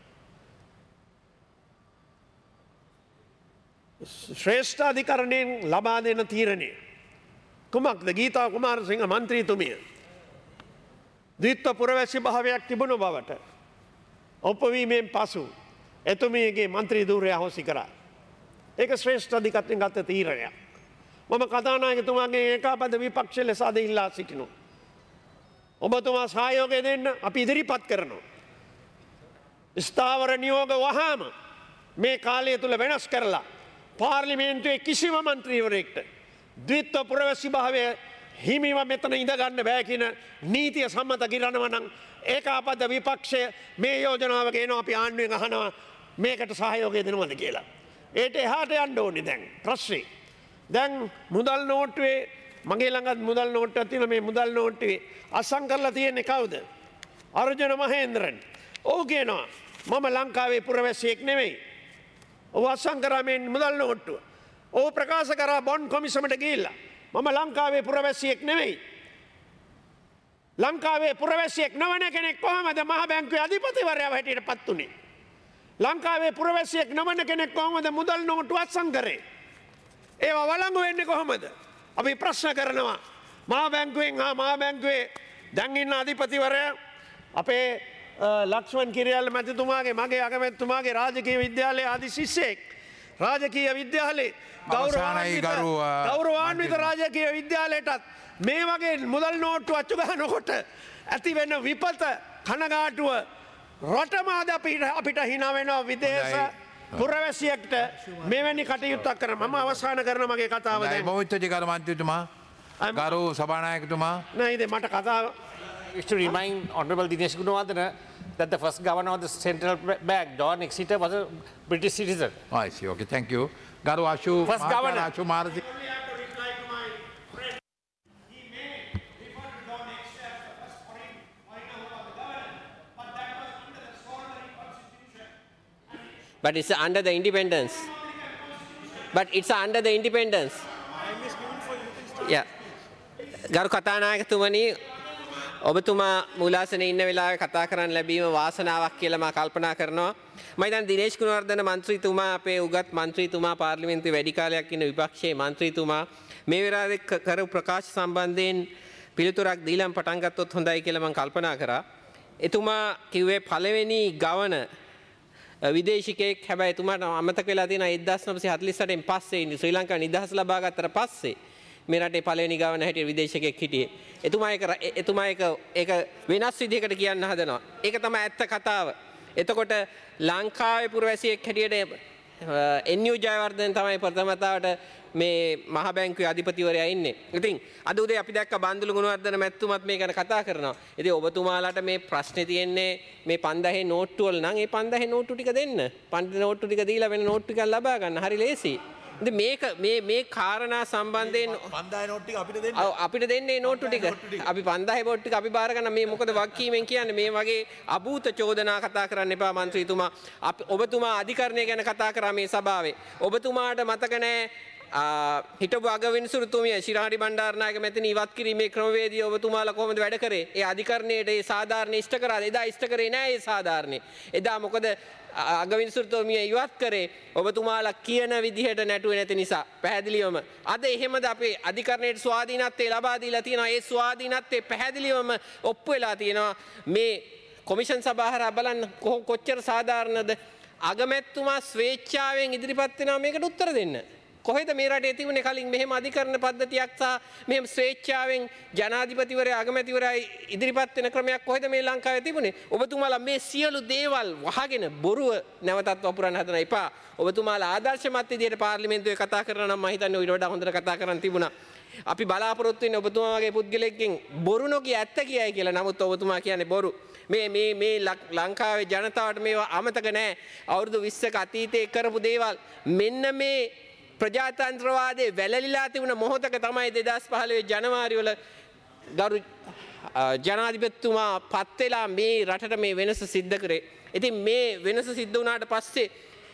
ශ්‍රේෂ්ඨ අධිකරණයෙන් ලබා දෙන තීරණය කුමක්ද? ගීතා කුමාරසිංහ මන්ත්‍රීතුමිය ද්විත්ව පුරවැසි භාවයක් තිබුණු බවට ඔප්පුවීමෙන් පසු එතුමියගේ මන්ත්‍රී ධූරය අහෝසි කරා. ඒක ශ්‍රේෂ්ඨ අධිකරණයෙන් ගත තීරණයක්. මම කතානායකතුමාගේ ඒකාබද්ධ විපක්ෂ ලෙස අද ඉල්ලා සිටිනවා. ඔබතුමා සහයෝගය දෙන්න අපි ඉදිරිපත් කරනවා. ස්ථාවර නියෝග වහාම මේ කාලය තුළ වෙනස් කරලා පාර්ලිමේන්තුවේ කිසිම මන්ත්‍රීවරයෙක්ට ද්විත්ව පුරවැසි භාවය හිමිව මෙතන ඉඳගන්න බෑ කියන නීතිය සම්මත කිරනවා නම් ඒකාබද්ධ විපක්ෂය මේ යෝජනාව ගේනවා. අපි ආණ්ඩුවෙන් අහනවා මේකට සහයෝගය දෙනවද කියලා. ඒට එහාට යන්න ඕනේ දැන් ප්‍රශ්නේ. දැන් මුදල් නෝට්ටුවේ මගේ ළඟත් මුදල් නෝට්ටුවක් තියෙනවා. මේ මුදල් නෝට්ටුවේ අසං කරලා තියෙන්නේ කවුද? අර්ජුන මහේන්ද්‍රන්. ඔව් කියනවා මම ලංකාවේ පුරවැසියෙක් නෙවෙයි. ඔව් අසං කරා මේ මුදල් නෝට්ටුව. ඔව් ප්‍රකාශ කරා බොන්ඩ් කොමිසමට ගිහිල්ලා මම ලංකාවේ පුරවැසියෙක් නෙවෙයි. ලංකාවේ පුරවැසියෙක් නොවන කෙනෙක් කොහොමද මහ බැංකුවේ අධිපතිවරයාව හැටියට පත් වුනේ? ලංකාවේ පුරවැසියෙක් නොවන කෙනෙක් කොහොමද මුදල් නෝට්ටුව අත්සන් කරේ? ඒවා වළංගු වෙන්නේ කොහොමද? අපි ප්‍රශ්න කරනවා. මහා බැංකුවෙන් මහා බැංකුවේ දැන් ඉන්න අධිපතිවරයා අපේ ලක්ෂ්මන් කිරියල්ල මැතිතුමාගේ මගේ අගමැතිතුමාගේ රාජකීය විද්‍යාලයේ ආදි ශිෂ්‍යයෙක්. රාජකීය විද්‍යාලයේ ගෞරවාන්විත රාජකීය විද්‍යාලයටත් මේ වගේ මුදල් නෝට්ටු අච්චු ගන්නකොට ඇති වෙන විපත කනගාටුව රටමාද අපිට හිනා වෙනවා විදේශ පුරවැසියෙක්ට මෙවැනි කටයුත්තක් කරන මම අවසාන කරන මගේ කතාව දැන් මොහොතේ ගරු මන්ත්‍රීතුමා ගරු සභානායකතුමා නේද මට කතාව is to remind Honorable Dinesh Gunawardena that the first governor of the central bank, John Exeter, was a British citizen. I see. Okay, thank you. Garu Ashu First governor. Ashu Marathi. But it's under the independence. But it's under the independence. Yeah. ගරු කතානායකතුමනි ඔබතුමා මූලාසනයේ ඉන්න වෙලාවේ කතා කරන්න ලැබීම වාසනාවක් කියලා මම කල්පනා කරනවා. මම දැන් දිනේෂ් ගුණවර්ධන මන්ත්‍රීතුමා අපේ උගත් මන්ත්‍රීතුමා පාර්ලිමේන්තුවේ වැඩි කාලයක් ඉන්න විපක්ෂයේ මන්ත්‍රීතුමා මේ වෙලාවේ කරපු ප්‍රකාශ සම්බන්ධයෙන් පිළිතුරක් දීලම් පටන් ගත්තොත් හොඳයි කියලා මම කල්පනා කරා. එතුමා කිව්වේ පළවෙනි ගවන විදේශිකයෙක් හැබැයි එතුමාට අමතක වෙලා තියෙනවා 1948න් පස්සේ ශ්‍රී ලංකාව නිදහස ලබා ගත්තට පස්සේ මේ රටේ පළවෙනි ගවන හැටියට විදේශිකයෙක් හිටියේ. එතුමා ඒක වෙනස් විදිහකට කියන්න හදනවා. ඒක තමයි ඇත්ත කතාව. එතකොට ලංකාවේ පුරවැසියෙක් හැටියට එන්.යූ. ජයවර්ධන තමයි ප්‍රථම වතාවට මේ මහ බැංකුවේ අධිපතිවරයා ඉන්නේ. ඉතින් අද උදේ අපි දැක්ක බන්දුලු ගුණවර්ධන මැතිතුමත් මේ ගැන කතා කරනවා. ඉතින් ඔබතුමාලාට මේ ප්‍රශ්නේ තියෙන්නේ මේ 5000 නෝට්ටු වල නම් ඒ 5000 නෝට්ටු ටික දෙන්න. 5000 නෝට්ටු ටික දීලා වෙන නෝට්ටු ටිකක් ලබා ගන්න. හරි ලේසි. ඉතින් මේක මේ කාරණා සම්බන්ධයෙන් 5000 නෝට්ටු ටික අපිට දෙන්න. අපිට දෙන්නේ නෝට්ටු ටික. අපි 5000 නෝට්ටු ටික අපි බාර ගන්න. මේ මොකද වක්කීමෙන් කියන්නේ මේ වගේ අභූත චෝදනා කතා කරන්න එපා මන්ත්‍රීතුමා. ඔබතුමා අධිකරණය ගැන කතා කරා මේ සභාවේ. ඔබතුමාට මතක නැහැ හිටපු අගවිනිසුරුතුමිය ශිරාණි බණ්ඩාරනායක මැතිනි ඉවත් කිරීමේ ක්‍රමවේදය ඔබතුමාලා කොහොමද වැඩ කරේ? ඒ අධිකරණයේට ඒ සාධාරණ ඉෂ්ට කරාද? එදා ඉෂ්ට කරේ නෑ ඒ සාධාරණේ. එදා මොකද අගවිනිසුරුතුමිය ඉවත් කරේ? ඔබතුමාලා කියන විදිහට නැටුවේ නැති නිසා. පැහැදිලිවම අද එහෙමද අපේ අධිකරණයට ස්වාධීනත්වය ලබා දීලා තියෙනවා. ඒ ස්වාධීනත්වය පැහැදිලිවම ඔප්පු වෙලා තියෙනවා. මේ කොමිෂන් සභාව හරහා බලන්න කොච්චර සාධාරණද? අගමැතිතුමා ස්වේච්ඡාවෙන් ඉදිරිපත් වෙනවා මේකට උත්තර දෙන්න. කොහෙද මේ රටේ තිබුණේ කලින් මෙහෙම අධිකරණ පද්ධතියක් සහ මෙහෙම ස්වේච්ඡාවෙන් ජනාධිපතිවරයා අගමැතිවරයා ඉදිරිපත් වෙන ක්‍රමයක් කොහෙද මේ ලංකාවේ තිබුණේ? ඔබතුමාලා මේ සියලු දේවල් වහගෙන බොරුව නැවතත් වපුරන්න හදන එපා. ඔබතුමාලා ආදර්ශමත් විදියට පාර්ලිමේන්තුවේ කතා කරනවා නම් මම හිතන්නේ ඊට වඩා හොඳට කතා කරන්න තිබුණා. අපි බලාපොරොත්තු වෙන්නේ ඔබතුමා වගේ පුද්ගලෙක්ගෙන් බොරු නොකිය ඇත්ත කියයි කියලා. නමුත් ඔබතුමා කියන්නේ බොරු. මේ ලංකාවේ ජනතාවට මේවා අමතක නැහැ. අවුරුදු 20ක අතීතයේ කරපු දේවල් මෙන්න මේ ප්‍රජාතන්ත්‍රවාදයේ වැළලිලා තිබුණ මොහොතක තමයි 2015 ජනවාරි වල ගරු ජනාධිපතිතුමා පත් වෙලා මේ රටට මේ වෙනස සිද්ධ කරේ. ඉතින් මේ වෙනස සිද්ධ වුණාට පස්සේ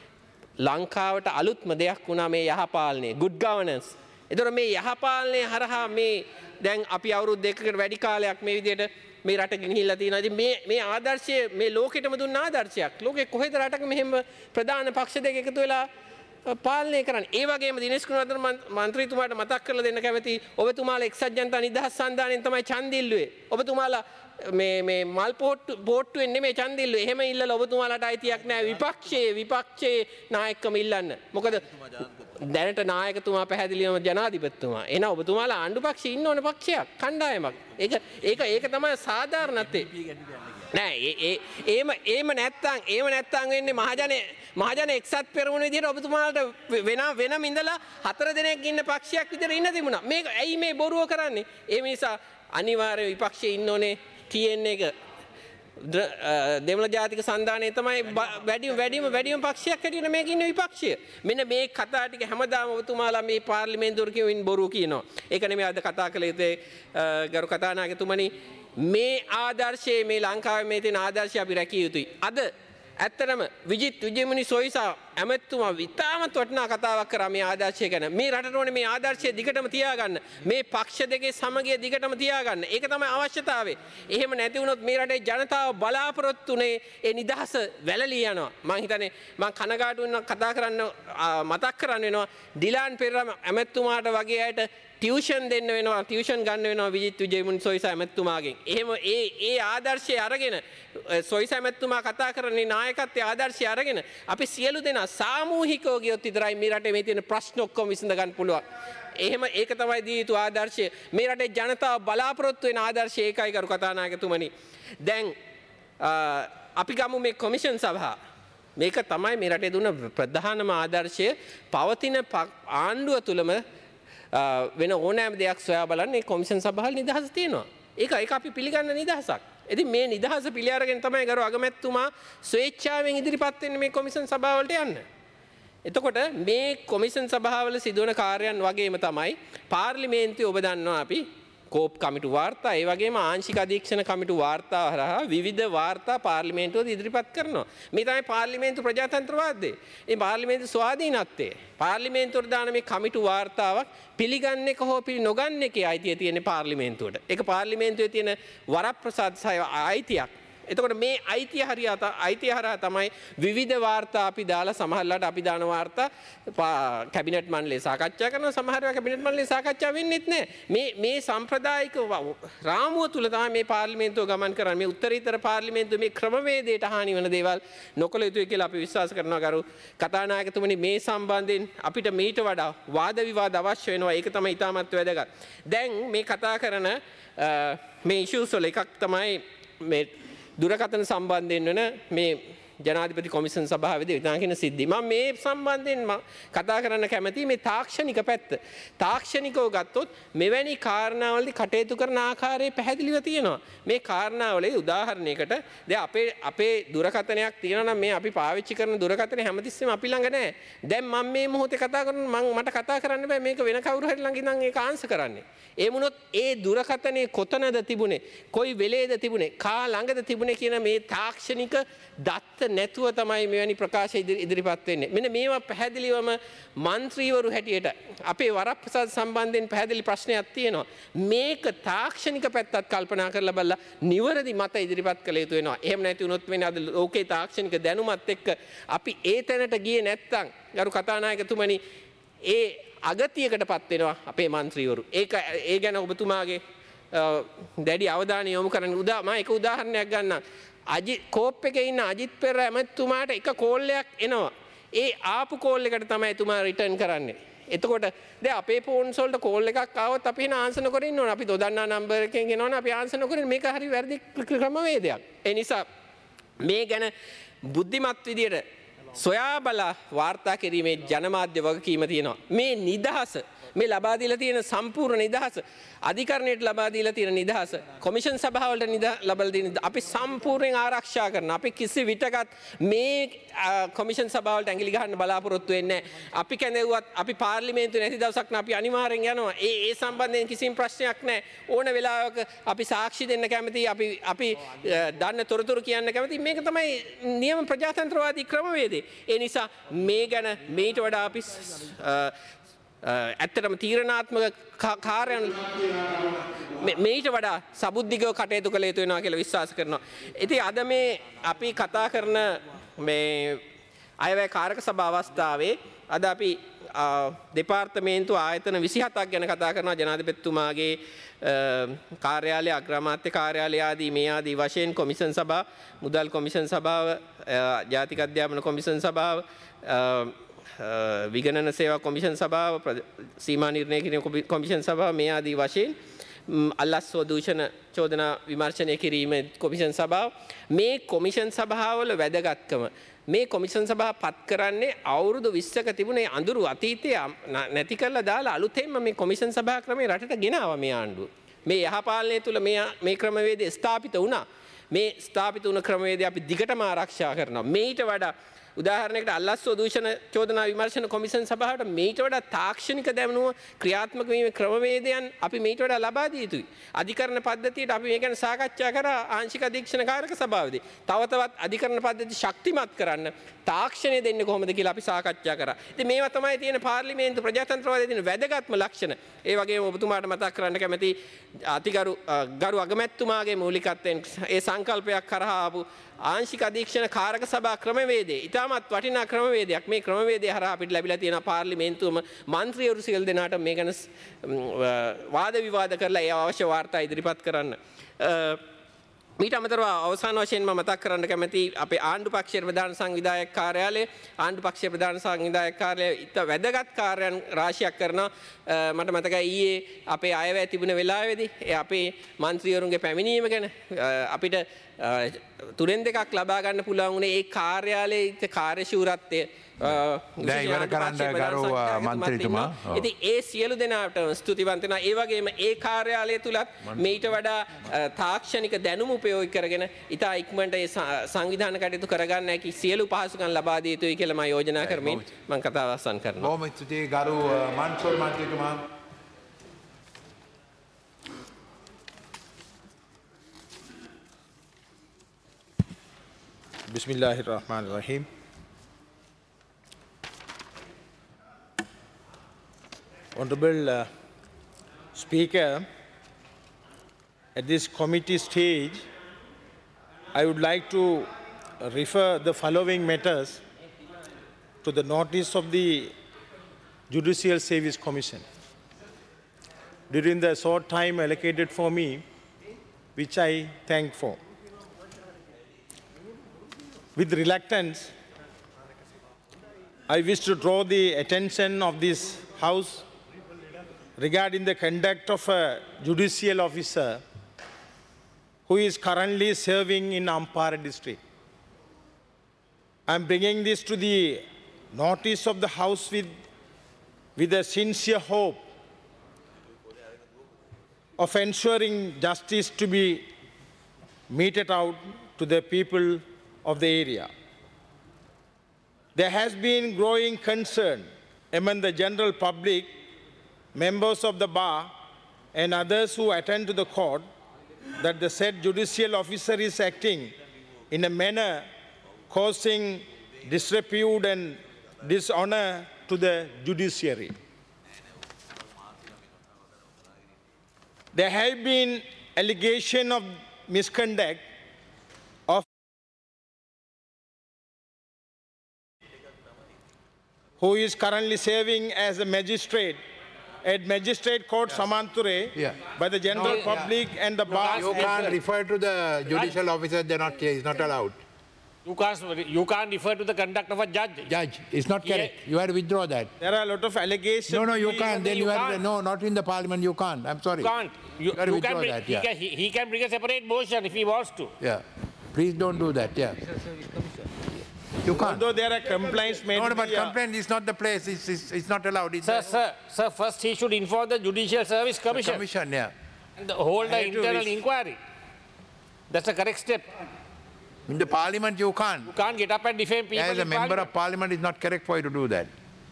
ලංකාවට අලුත්ම දෙයක් වුණා මේ යහපාලනය, good governance. ඒතර මේ යහපාලනය හරහා මේ දැන් අපි අවුරුදු දෙකකට වැඩි කාලයක් මේ විදිහට මේ රට ගෙනහිල්ලා තියෙනවා. ඉතින් මේ ආදර්ශය මේ ලෝකෙටම දුන්න ආදර්ශයක්. ලෝකේ කොහෙද රටක මෙහෙම ප්‍රධාන පක්ෂ දෙක එකතු වෙලා පාලනය කරන්නේ. ඒ වගේම දිනේෂ් ගුණවර්ධන මන්ත්‍රීතුමාට මතක් කරලා දෙන්න කැමති ඔබතුමාලා එක්සත් ජනතා නිදහස් සන්ධානයෙන් තමයි ඡන්දෙ ඉල්ලුවේ. ඔබතුමාලා මේ මල් පෝට්ටුවෙන් නෙමෙයි ඡන්දෙ ඉල්ලුවේ. එහෙම ඉල්ලලා ඔබතුමාලාට අයිතියක් නැහැ විපක්ෂයේ නායකකම ඉල්ලන්න. මොකද දැනට නායකතුමා පැහැදිලිවම ජනාධිපතිතුමා. එහෙනම් ඔබතුමාලා ආණ්ඩු පක්ෂයේ ඉන්න ඕන පක්ෂයක්, කණ්ඩායමක්. ඒක තමයි සාධාරණත්වය. නෑ ඒම නැත්තම් වෙන්නේ මහජන එක්සත් පෙරමුණ විදිහට ඔබතුමාලට වෙනම ඉඳලා 4 දෙනෙක් ඉන්න පක්ෂයක් විතර ඉන්න තිබුණා. මේක ඇයි මේ බොරුව කරන්නේ? ඒ නිසා අනිවාර්යයෙන් විපක්ෂයේ ඉන්න ඕනේ TN එක දෙමළ ජාතික සන්ධානයේ තමයි වැඩිම පක්ෂයක් හැටියට මේක ඉන්න විපක්ෂය. මෙන්න මේ කතා ටික හැමදාම ඔබතුමාලා මේ පාර්ලිමේන්තුවර කියමින් බොරු කියනවා. ඒක නෙමෙයි අද කතා කළේ ගරු කතානායකතුමනි. මේ ආදර්ශයේ මේ ලංකාවේ මේ තියෙන ආදර්ශය අපි රැකිය යුතුයි. අද ඇත්තටම විජිත් විජයමුනි සොයිසා ඇමතුමා ඉතාමත් වටිනා කතාවක් කරා මේ ආදර්ශය ගැන. මේ රටට ඕනේ මේ ආදර්ශය දිගටම තියාගන්න. මේ පක්ෂ දෙකේ සමගිය දිගටම තියාගන්න. ඒක තමයි අවශ්‍යතාවය. එහෙම නැති වුණොත් මේ රටේ ජනතාව බලාපොරොත්තුනේ ඒ නිදහස වැළලී යනවා. මම හිතන්නේ මම කනගාටු වෙන කතා කරන්න මතක් කරන්න වෙනවා ඩිලාන් පෙරේරා ඇමතුමාට වගේ අයට ටියුෂන් දෙන්න වෙනවා, ටියුෂන් ගන්න වෙනවා විජිත් විජයමුනි සොයිසා ඇමතුමාගෙන්. එහෙම ඒ ආදර්ශය අරගෙන සොයිසා ඇමතුමා කතා කරන්නේ නායකත්වයේ ආදර්ශය අරගෙන අපි සියලු දෙනා සාමූහිකව ගියොත් විතරයි මේ රටේ මේ තියෙන ප්‍රශ්න ඔක්කොම විසඳ ගන්න පුළුවන්. එහෙම ඒක තමයි දී යුතු ආදර්ශය. මේ රටේ ජනතාව බලාපොරොත්තු වෙන ආදර්ශය ඒකයි ගරු කතානායකතුමනි. දැන් අපි ගමු මේ කොමිෂන් සභාව. මේක තමයි මේ රටේ දුන්න ප්‍රධානම ආදර්ශය. පවතින ආණ්ඩුව තුලම වෙන ඕනෑම දෙයක් සොයා බලන්න මේ කොමිෂන් සභාවල නිදහස තියෙනවා. ඒක අපි පිළිගන්න නිදහසක්. ඉතින් මේ නිදහස පිළි අරගෙන තමයි ගරු අගමැතිතුමා ස්වේච්ඡාවෙන් ඉදිරිපත් වෙන්නේ මේ කොමිෂන් සභාවලට යන්න. එතකොට මේ කොමිෂන් සභාවල සිදුවන කාර්යයන් වගේම තමයි පාර්ලිමේන්තුවේ ඔබ දන්නවා අපි කෝප් කමිටු වාර්තා ඒ වගේම ආංශික අධීක්ෂණ කමිටු වාර්තා හරහා විවිධ වාර්තා පාර්ලිමේන්තුවට ඉදිරිපත් කරනවා. මේ තමයි පාර්ලිමේන්තු ප්‍රජාතන්ත්‍රවාදය. මේ පාර්ලිමේන්තු ස්වාධීනත්වය. පාර්ලිමේන්තුවට දාන මේ කමිටු වාර්තාවක් පිළිගන්නේ කොහොම පිළිනොගන්නේ කේ අයිතිය තියෙන පාර්ලිමේන්තුවට. ඒක පාර්ලිමේන්තුවේ තියෙන වරප්‍රසාද සහ අයිතියක්. එතකොට මේ අයිතිය හරහා තමයි විවිධ වාර්තා අපි දාලා සමහරලාට අපි දාන වාර්තා කැබිනට් මණ්ඩලයේ සාකච්ඡා කරනවා සමහර වෙලාවට කැබිනට් මණ්ඩලයේ සාකච්ඡා වෙන්නේත් නැහැ. මේ සම්ප්‍රදායික රාමුව තුල තමයි මේ පාර්ලිමේන්තුව ගමන් කරන්නේ. මේ උත්තරීතර පාර්ලිමේන්තුව මේ ක්‍රමවේදයට හානි වෙන දේවල් නොකළ යුතුයි කියලා අපි විශ්වාස කරනවා ගරු කතානායකතුමනි. මේ සම්බන්ධයෙන් අපිට මීට වඩා වාද විවාද අවශ්‍ය වෙනවා. ඒක තමයි ඉතාමත් වැදගත්. දැන් මේ කතා කරන මේ ඉෂුස් වල එකක් තමයි මේ දුරකථන සම්බන්ධයෙන් වෙන මේ ජනාධිපති කොමිෂන් සභාවේදී විධාන කියන සිද්ධි. මම මේ සම්බන්ධයෙන් කතා කරන්න කැමතියි මේ තාක්ෂණික පැත්ත. තාක්ෂණිකව ගත්තොත් මෙවැනි කාරණාවලදී කටයුතු කරන ආකාරය පැහැදිලිව තියෙනවා. මේ කාරණාවලදී උදාහරණයකට දැන් අපේ දුරකථනයක් තියෙනවා නම් මේ අපි පාවිච්චි කරන දුරකථනේ හැමතිස්සෙම අපි ළඟ නැහැ. දැන් මම මේ මොහොතේ කතා කරනවා මට කතා කරන්න බෑ මේක වෙන කවුරු හරි ළඟ ඉඳන් ඒක ආන්සර් කරන්නේ. ඒ වුණොත් ඒ දුරකථනයේ කොතනද තිබුණේ කොයි වෙලේද තිබුණේ කා ළඟද තිබුණේ කියන මේ තාක්ෂණික දත්ත නැතුව තමයි මෙවැනි ප්‍රකාශ ඉදිරිපත් වෙන්නේ. මෙන්න මේවා පැහැදිලිවම മന്ത്രിවරු හැටියට අපේ වරප්‍රසාද සම්බන්ධයෙන් පැහැදිලි ප්‍රශ්නයක් තියෙනවා. මේක තාක්ෂණික පැත්තත් කල්පනා කරලා බලලා නිවැරදි මත ඉදිරිපත් කළ යුතු වෙනවා. එහෙම නැති වුණොත් වෙන්නේ අද ලෝකේ තාක්ෂණික දැනුමත් එක්ක අපි ඒ තැනට ගියේ නැත්තම් ගරු කතානායකතුමනි ඒ අගතියකටපත් වෙනවා අපේ മന്ത്രിවරු. ඒ ගැන ඔබතුමාගේ දැඩි අවධානය යොමු කරන්න මම එක උදාහරණයක් ගන්නම්. කෝප් එකේ ඉන්න අජිත් පෙරේරා ඇමතිතුමාට එක කෝල් එකක් එනවා. ඒ ආපු කෝල් එකට තමයි එතුමා රිටර්න් කරන්නේ. එතකොට දැන් අපේ ෆෝන්ස් වලට කෝල් එකක් ආවොත් අපි එන ආන්සර් නොකර ඉන්න ඕන. අපි දොදන්නා නම්බර් එකෙන් එනවනේ අපි ආන්සර් නොකර මේක හරි වැරදි ක්‍රමවේදයක්. ඒ නිසා මේ ගැන බුද්ධිමත් විදියට සොයා බලා වාර්තා කිරීමේ ජනමාධ්‍ය වගකීම තියෙනවා. මේ නිදහස මේ ලබා දීලා තියෙන සම්පූර්ණ නිදහස අධිකරණයට ලබා දීලා තියෙන නිදහස කොමිෂන් සභාවලට ලබා දෙන අපි සම්පූර්ණයෙන් ආරක්ෂා කරන අපි කිසි විටකත් මේ කොමිෂන් සභාවලට ඇඟිලි ගහන්න බලාපොරොත්තු වෙන්නේ නැහැ. අපි කැඳෙව්වත් අපි පාර්ලිමේන්තුවේ නැති දවසක් නම් අපි අනිවාර්යෙන් යනවා. ඒ සම්බන්ධයෙන් කිසිම ප්‍රශ්නයක් නැහැ. ඕන වෙලාවක අපි සාක්ෂි දෙන්න කැමතියි. අපි දන්න තොරතුරු කියන්න කැමතියි. මේක තමයි නියම ප්‍රජාතන්ත්‍රවාදී ක්‍රමවේදය. ඒ නිසා මේ ගැන මේට වඩා අපි ඇත්තටම තීරණාත්මක කාර්යයන් මේට වඩා සබුද්ධිකව කටයුතු කළ යුතු වෙනවා කියලා විශ්වාස කරනවා. ඉතින් අද මේ අපි කතා කරන මේ අයවැය කාරක සභා අවස්ථාවේ අද අපි දෙපාර්තමේන්තු ආයතන 27ක් ගැන කතා කරනවා. ජනාධිපතිතුමාගේ කාර්යාලය අග්‍රාමාත්‍ය කාර්යාලය ආදී මේ ආදී වශයෙන් කොමිෂන් සභා මුදල් කොමිෂන් සභාව ජාතික අධ්‍යාපන කොමිෂන් සභාව විගණන සේවා කොමිෂන් සභාව සීමා නිර්ණය කිරීම කොමිෂන් සභාව මේ ආදී වශයෙන් අල්ලස් දූෂණ චෝදනා විමර්ශනය කිරීම කොමිෂන් සභාව මේ කොමිෂන් සභාවල වැදගත්කම මේ කොමිෂන් සභාව පත් කරන්නේ අවුරුදු 20ක තිබුණේ අඳුරු අතීතය නැති කරලා දාලා අලුතෙන්ම මේ කොමිෂන් සභා ක්‍රමය රටට ගෙනාවා මේ ආණ්ඩුව. මේ යහපාලනය තුළ මේ ක්‍රමවේදය ස්ථාපිත වුණා. මේ ස්ථාපිත වුණ ක්‍රමවේදය අපි දිගටම ආරක්ෂා කරනවා. මේට වඩා උදාහරණයකට අල්ලස්සෝ දූෂණ චෝදනා විමර්ශන කොමිෂන් සභාවට මේට වඩා තාක්ෂණික දැනුම ක්‍රියාත්මක වීමේ ක්‍රමවේදයන් අපි මේට වඩා ලබා දිය යුතුයි. අධිකරණ පද්ධතියට අපි මේ ගැන සාකච්ඡා කරා ආංශික අධීක්ෂණ කාරක සභාවේදී. තව තවත් අධිකරණ පද්ධති ශක්තිමත් කරන්න තාක්ෂණය දෙන්නේ කොහොමද කියලා අපි සාකච්ඡා කරා. ඉතින් මේවා තමයි තියෙන පාර්ලිමේන්තු ප්‍රජාතන්ත්‍රවාදයේ තියෙන වැදගත්ම ලක්ෂණ. ඒ වගේම ඔබතුමාට මතක් කරන්න කැමති ගරු අගමැතිතුමාගේ මූලිකත්වයෙන් ඒ සංකල්පයක් කරහා ආපු ආංශික අධීක්ෂණ කාරක සභා ක්‍රමවේදය ඉතාමත් වටිනා ක්‍රමවේදයක්. මේ ක්‍රමවේදය හරහා අපිට ලැබිලා තියෙන පාර්ලිමේන්තුවම මන්ත්‍රීවරු සියලු දෙනාට මේ ගැන වාද විවාද කරලා ඒ අවශ්‍ය වාර්තා ඉදිරිපත් කරන්න. මීට අමතරව අවසාන වශයෙන් මම මතක් කරන්න කැමති අපේ ආණ්ඩු පක්ෂයේ ප්‍රධාන සංවිධායක කාර්යාලය ආණ්ඩු පක්ෂයේ ප්‍රධාන සංවිධායක කාර්යාලය ඉත වැදගත් කාර්යයන් රාශියක් කරනවා මට මතකයි ඊයේ අපේ අයවැය තිබුණ වෙලාවේදී අපේ മന്ത്രിවරුන්ගේ පැමිණීම ගැන අපිට තුනෙන් දෙකක් ලබා ගන්න පුළුවන් වුණේ ඒ කාර්යාලයේ කාර්යශූරත්වය ඉවර කරන්න ගරු මන්ත්‍රීතුමා. ඉතින් ඒ සියලු දෙනාට ස්තුතිවන්ත වෙනවා. ඒ වගේම ඒ කාර්යාලය තුලත් මේට වඩා තාක්ෂණික දැනුම උපයෝගී කරගෙන ඉතා ඉක්මනට ඒ සංවිධාන කටයුතු කරගන්න හැකි සියලු පහසුකම් ලබා දිය යුතුයි කියලා මම යෝජනා කරමින් මම කතාව අවසන් කරනවා. බොහොම ස්තුතියි ගරු මන්සූර් මන්ත්‍රීතුමා. Bismillahirrahmanirrahim. Honorable Speaker, at this committee stage, I would like to refer the following matters to the notice of the Judicial Service Commission. During the short time allocated for me, which I thank for. With reluctance, I wish to draw the attention of this House regarding the conduct of a judicial officer who is currently serving in Ampara district. I am bringing this to the notice of the House with a sincere hope of ensuring justice to be meted out to the people of the area. There has been growing concern among the general public, members of the bar, and others who attend to the court that the said judicial officer is acting in a manner causing disrepute and dishonor to the judiciary. There have been allegations of misconduct of who is currently serving as a magistrate at Magistrate Court Samanture by the general public and the bar. You can't refer to the judicial officer, they're not here, it's not allowed. You can't refer to the conduct of a judge. Judge, it's not correct. You have to withdraw that. There are a lot of allegations. No, you can't. Then you have to, no, not in the parliament, you can't. I'm sorry. You can't. You have to withdraw bring, that, yeah. he can bring a separate motion if he wants to. Yeah. Please don't do that, yeah. You can't. Although there are complaints made. No, but complaint is not the place. It's not allowed. It's Sir, first he should inform the Judicial Service Commission. The commission, yeah. And hold an internal inquiry. That's the correct step. In the parliament, you can't. You can't get up and defame people. As a member of parliament, it's not correct for you to do that.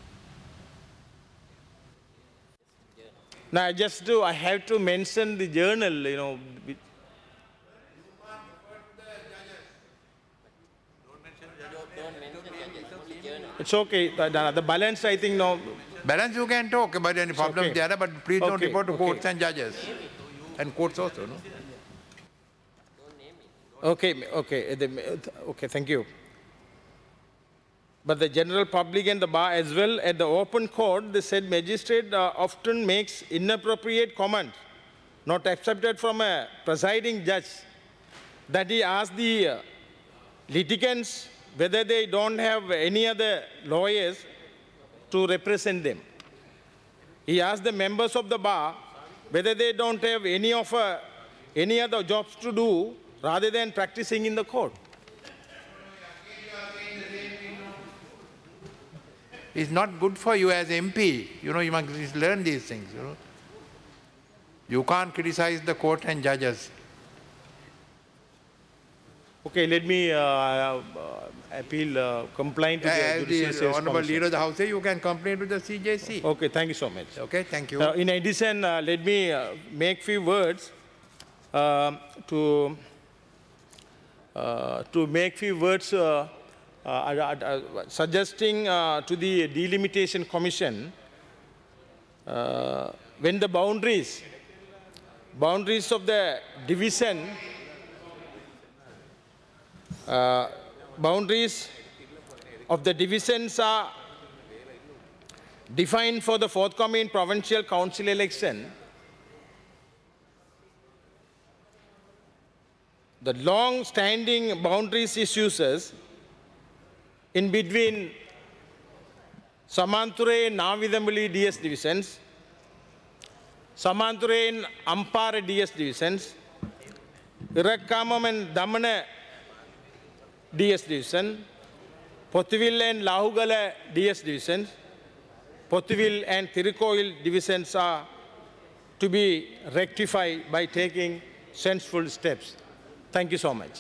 Now, I have to mention the journal, you know. It's okay. The balance, I think, no. Balance you can talk about any problems okay. there, but please don't Okay, report to okay. courts and judges. And courts also, no? Okay, thank you. But the general public and the bar as well, at the open court, the said magistrate often makes inappropriate comments, not accepted from a presiding judge, that he asks the litigants whether they don't have any other lawyers to represent them. He asked the members of the bar whether they don't have any other jobs to do rather than practicing in the court. It's not good for you as MP. You know, you must learn these things, you know. You can't criticize the court and judges. Okay, let me appeal, complain to the Judicial As the Service Honorable Commission. Leader of the House says, you can complain to the CJC. Okay, thank you so much. Okay, thank you. In addition, let me make few words suggesting to the Delimitation Commission when the boundaries of the division boundaries of the divisions are defined for the forthcoming provincial council election. the long standing boundaries issues in between Samanture and Navidambali DS divisions, Samanture and Ampara DS divisions, Irakkamam and Damana DS division, Pothivil and Lahugala DS divisions, Pothivil and Tirikoil divisions are to be rectified by taking sensible steps. Thank you so much.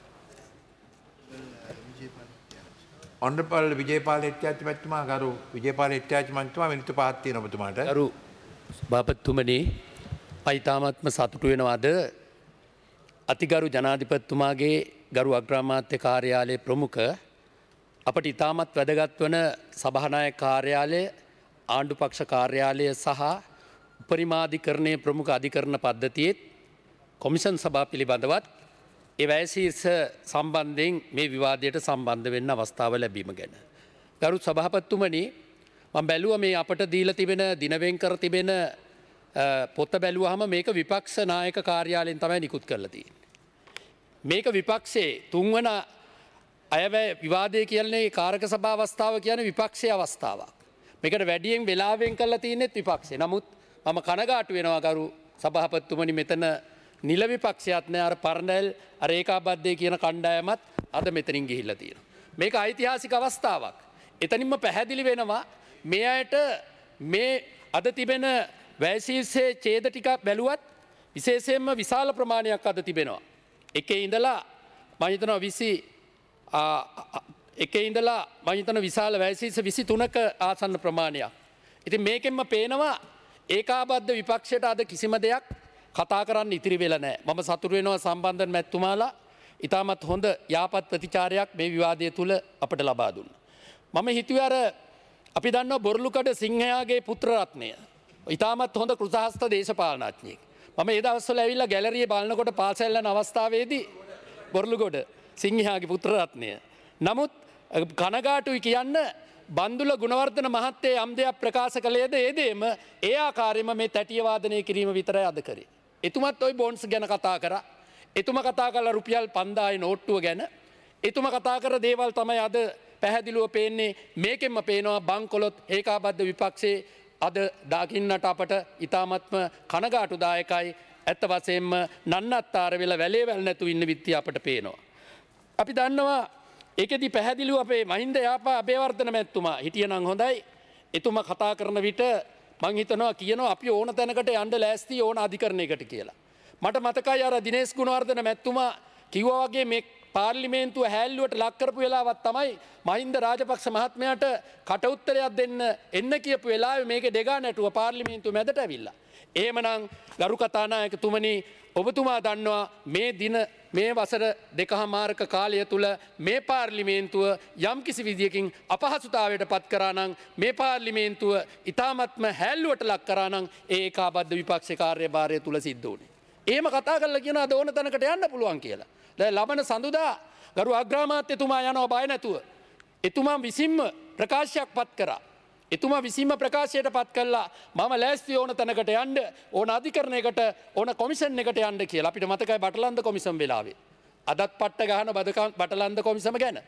Honorable Vijaypal Hettiarachchi මැතිතුමා ගරු විජයපාල හෙට්ටිආරච්චි මැතිතුමා මිනිත්තු 5ක් තියෙනවා ඔබතුමාට. ගරු සභාපතිතුමනි පයිතාමත්ම සතුටු වෙනවා අද අතිගරු ජනාධිපතිතුමාගේ ගරු අග්‍රාමාත්‍ය කාර්යාලයේ ප්‍රමුඛ අපට ඉතාමත් වැදගත් වන සභානායක කාර්යාලය ආණ්ඩු පක්ෂ කාර්යාලය සහ උපරිමාධිකරණයේ ප්‍රමුඛ අධිකරණ පද්ධතියේ කොමිෂන් සභා පිළිබඳවත් ඒ වැයසීර්ෂ සම්බන්ධයෙන් මේ විවාදයට සම්බන්ධ වෙන්න අවස්ථාව ලැබීම ගැන. ගරු සභාපතිතුමනි මම බැලුවා මේ අපට දීලා තිබෙන දිනවෙන් කර තිබෙන පොත බැලුවාම මේක විපක්ෂ නායක කාර්යාලයෙන් තමයි නිකුත් කරලා තියෙන්නේ. මේක විපක්ෂයේ තුන්වන අයවැය විවාදය කියන්නේ කාරක සභා අවස්ථාව කියන්නේ විපක්ෂයේ අවස්ථාවක්. මේකට වැඩියෙන් වෙලාවෙන් කරලා තියෙන්නේ විපක්ෂය. නමුත් මම කනගාටු වෙනවා ගරු සභාපතිතුමනි මෙතන නිල විපක්ෂයත් නෑ අර පරණැල් අර ඒකාබද්ධය කියන කණ්ඩායමත් අද මෙතනින් ගිහිල්ලා තියෙනවා. මේක ඓතිහාසික අවස්ථාවක්. එතනින්ම පැහැදිලි වෙනවා මේ අයට මේ අද තිබෙන වැයසීර්ෂයේ ඡේද ටික බැලුවත් විශේෂයෙන්ම විශාල ප්‍රමාණයක් අද තිබෙනවා. එකේ ඉඳලා මම හිතනවා 20 එකේ ඉඳලා මම හිතන විශාල වැයසීර්ෂ 23ක ආසන්න ප්‍රමාණයක්. ඉතින් මේකෙන්ම පේනවා ඒකාබද්ධ විපක්ෂයට අද කිසිම දෙයක් කතා කරන්න ඉතිරි වෙලා නැහැ. මම සතුටු වෙනවා සම්බන්ධ මැතිතුමාලා ඉතාමත් හොඳ යාපත් ප්‍රතිචාරයක් මේ විවාදය තුල අපට ලබා දුන්නා. මම හිතුවේ අර අපි දන්නවා බොරලුකඩ සිංහයාගේ පුත්‍ර රත්නය. ඉතාමත් හොඳ කෘතහස්ත දේශපාලනඥයෙක්. මම ඒ දවස්වල ඇවිල්ලා ගැලරියේ බලනකොට පාසල් යන අවස්ථාවේදී බොරලුගොඩ සිංහයාගේ පුත්‍ර රත්නය. නමුත් කනගාටුයි කියන්න බන්දුල ගුණවර්ධන මහත්තයා යම් දෙයක් ප්‍රකාශ කළේද ඒ දෙයම ඒ ආකාරයෙන්ම මේ තැටිය වාදනය කිරීම විතරයි අද කරේ. එතුමත් ওই බොන්ඩ්ස් ගැන කතා කරා. එතුමා කතා කළා රුපියල් 5000 නෝට්ටුව ගැන. එතුමා කතා කර දේවල් තමයි අද පැහැදිලිව පේන්නේ. මේකෙන්ම පේනවා බංකොලොත් ඒකාබද්ධ විපක්ෂයේ අද දකින්නට අපට ඉතාමත්ම කනගාටුදායකයි. ඇත්ත වශයෙන්ම නන්නත්තර වෙලා වැලේ වැල් නැතු ඉන්න විත්තිය අපට පේනවා. අපි දන්නවා ඒකෙදි පැහැදිලිව අපේ මහින්ද යාපා අබේවර්ධන මැතිතුමා හිටියනම් හොඳයි. එතුමා කතා කරන විට මං හිතනවා කියනවා අපි ඕන තැනකට යන්න ලෑස්ති ඕන අධිකරණයකට කියලා. මට මතකයි අර දිනේෂ් ගුණවර්ධන මැතිතුමා කිව්වා වගේ මේ පාර්ලිමේන්තුව හැල්ලුවට ලක් කරපු වෙලාවක් තමයි මහින්ද රාජපක්ෂ මහත්මයාට කට උත්තරයක් දෙන්න එන්න කියපු වෙලාවේ මේකේ දෙගා නැටුව පාර්ලිමේන්තුව මැදට ඇවිල්ලා. එහෙමනම් ගරු කතානායකතුමනි ඔබතුමා දන්නවා මේ දින මේ වසර දෙකහමාරක කාලය තුල මේ පාර්ලිමේන්තුව යම් කිසි විදියකින් අපහසුතාවයට පත් කරා නම් මේ පාර්ලිමේන්තුව ඊ타මත්ම හැල්ලුවට ලක් කරා නම් ඒ ඒකාබද්ධ විපක්ෂ කාර්යභාරය තුල සිද්ධ වුණේ. එහෙම කතා කරලා කියනවා අද ඕන තැනකට යන්න පුළුවන් කියලා. දැන් ලබන සඳුදා ගරු අග්‍රාමාත්‍යතුමා යනවා බය නැතුව. එතුමා විසින්ම ප්‍රකාශයක් පත් කරා. එතුමා විසින්ම ප්‍රකාශයට පත් කළා මම ලෑස්ති ඕන තැනකට යන්න ඕන අධිකරණයකට ඕන කොමිෂන් එකට යන්න කියලා. අපිට මතකයි බටලන්ද කොමිසම් වෙලාවේ. අදත් පට්ට ගහන බටලන්ද කොමිසම ගැන.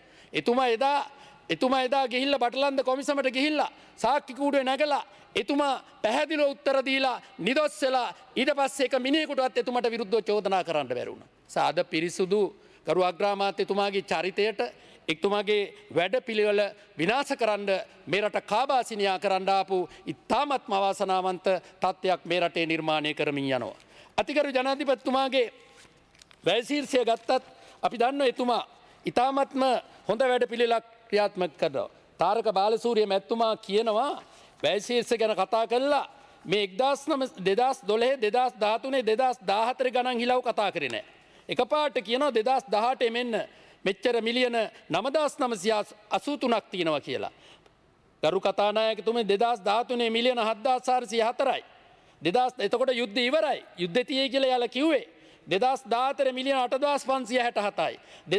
එතුමා එදා ගිහිල්ලා බටලන්ද කොමිසමට ගිහිල්ලා සාක්කි කූඩුවේ නැගලා එතුමා පැහැදිලිව උත්තර දීලා නිදොස් වෙලා ඊට පස්සේ එක මිනිහෙකුටවත් එතුමාට විරුද්ධව චෝදනා කරන්න බැරි වුණා. සාද පිරිසුදු ගරු අග්‍රාමාත්‍යතුමාගේ චරිතයට එක්තුමාගේ වැඩ පිළිවෙල විනාශ කරන්න මේ රට කාබාසිනියා කරන්න ආපු ඉතාමත්ම අවාසනාවන්ත තත්ත්වයක් මේ රටේ නිර්මාණය කරමින් යනවා. අතිගරු ජනාධිපතිතුමාගේ වැයසීර්ෂය ගත්තත් අපි දන්නවා එතුමා ඉතාමත්ම හොඳ වැඩ පිළිවෙලක් ක්‍රියාත්මක කරනවා. තාරක බාලසූරිය මැතිතුමා කියනවා වැයසීර්ෂ ගැන කතා කළා මේ 2012 2013 2014 ගණන් හිලව් කතා කරේ නැහැ. එකපාරට කියනවා 2018 මෙන්න මෙච්චර මිලියන 9983ක් තියෙනවා කියලා. ගරු කතානායකතුමනි 2013 මිලියන 7404යි. එතකොට යුද්ධ ඉවරයි. යුද්ධ තියේ කියලා යාලා කිව්වේ. 2014 මිලියන 8567යි.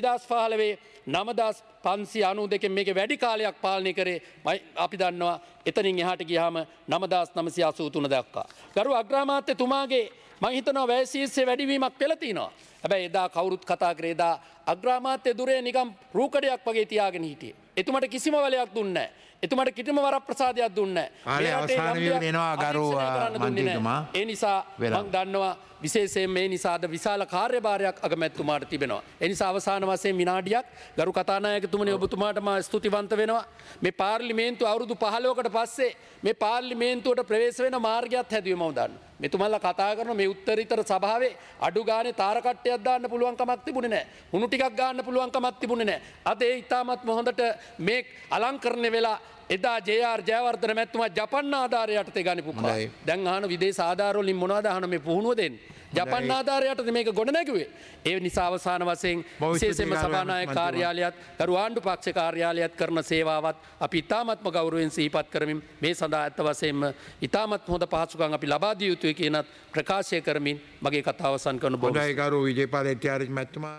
2015 9592 මේකේ වැඩි කාලයක් පාලනය කරේ අපි දන්නවා. එතනින් එහාට ගියාම 9983 දක්වා. ගරු අග්‍රාමාත්‍යතුමාගේ මං හිතනවා වැය ශීර්ෂයේ වැඩිවීමක් වෙලා තිනවා. හැබැයි එදා කවුරුත් කතා කරේ එදා අග්‍රාමාත්‍ය දුරේ නිකම් රූකඩයක් වගේ තියාගෙන හිටියේ. එතුමට කිසිම වලයක් දුන්නේ නැහැ. එතුමට කිසිම වරප්‍රසාදයක් දුන්නේ නැහැ. අවසාන විවරණ එනවා ගරු මන්ත්‍රීතුමා. ඒ නිසා මම දන්නවා විශේෂයෙන් මේ නිසාද විශාල කාර්යභාරයක් අගමැතිතුමාට තිබෙනවා. ඒ නිසා අවසාන වශයෙන් විනාඩියක් ගරු කතානායකතුමනි ඔබතුමාට මා ස්තුතිවන්ත වෙනවා. මේ පාර්ලිමේන්තුව අවුරුදු 15කට පස්සේ මේ පාර්ලිමේන්තුවට ප්‍රවේශ වෙන මාර්ගයක් හැදුවේ මම දන්නවා. මෙතුමල්ලා කතා කරන මේ උත්තරීතර සභාවේ අඩු ගානේ තාරකට්ටයක් දාන්න පුළුවන් කමක් තිබුණේ නැහැ. හුණු ටිකක් ගන්න පුළුවන් කමක් තිබුණේ නැහැ. අද ඒ ඉතාමත් හොඳට මේ අලංකරණය වෙලා එදා ජේ.ආර්. ජයවර්ධන මැතිතුමා ජපන් ආධාරය යටතේ ගන්න පුපුරා. දැන් අහන විදේශ ආධාර වලින් මොනවද අහන මේ පුහුණුව දෙන්නේ? ජපන් ආධාරය යටතේ මේක ගොඩ නැගුවේ. ඒ නිසා අවසාන වශයෙන් විශේෂයෙන්ම සභානායක කාර්යාලයත් ගරු ආණ්ඩු පක්ෂ කාර්යාලයත් කරන සේවාවත් අපි ඉතාමත්ම ගෞරවයෙන් සිහිපත් කරමින් මේ සඳහා ඇත්ත වශයෙන්ම ඉතාමත් හොඳ පහසුකම් අපි ලබා දිය යුතුයි කියනත් ප්‍රකාශය කරමින් මගේ කතාව අවසන් කරන බොහොම හොඳයි ගරු විජේපාල එටිආර් මැතිතුමා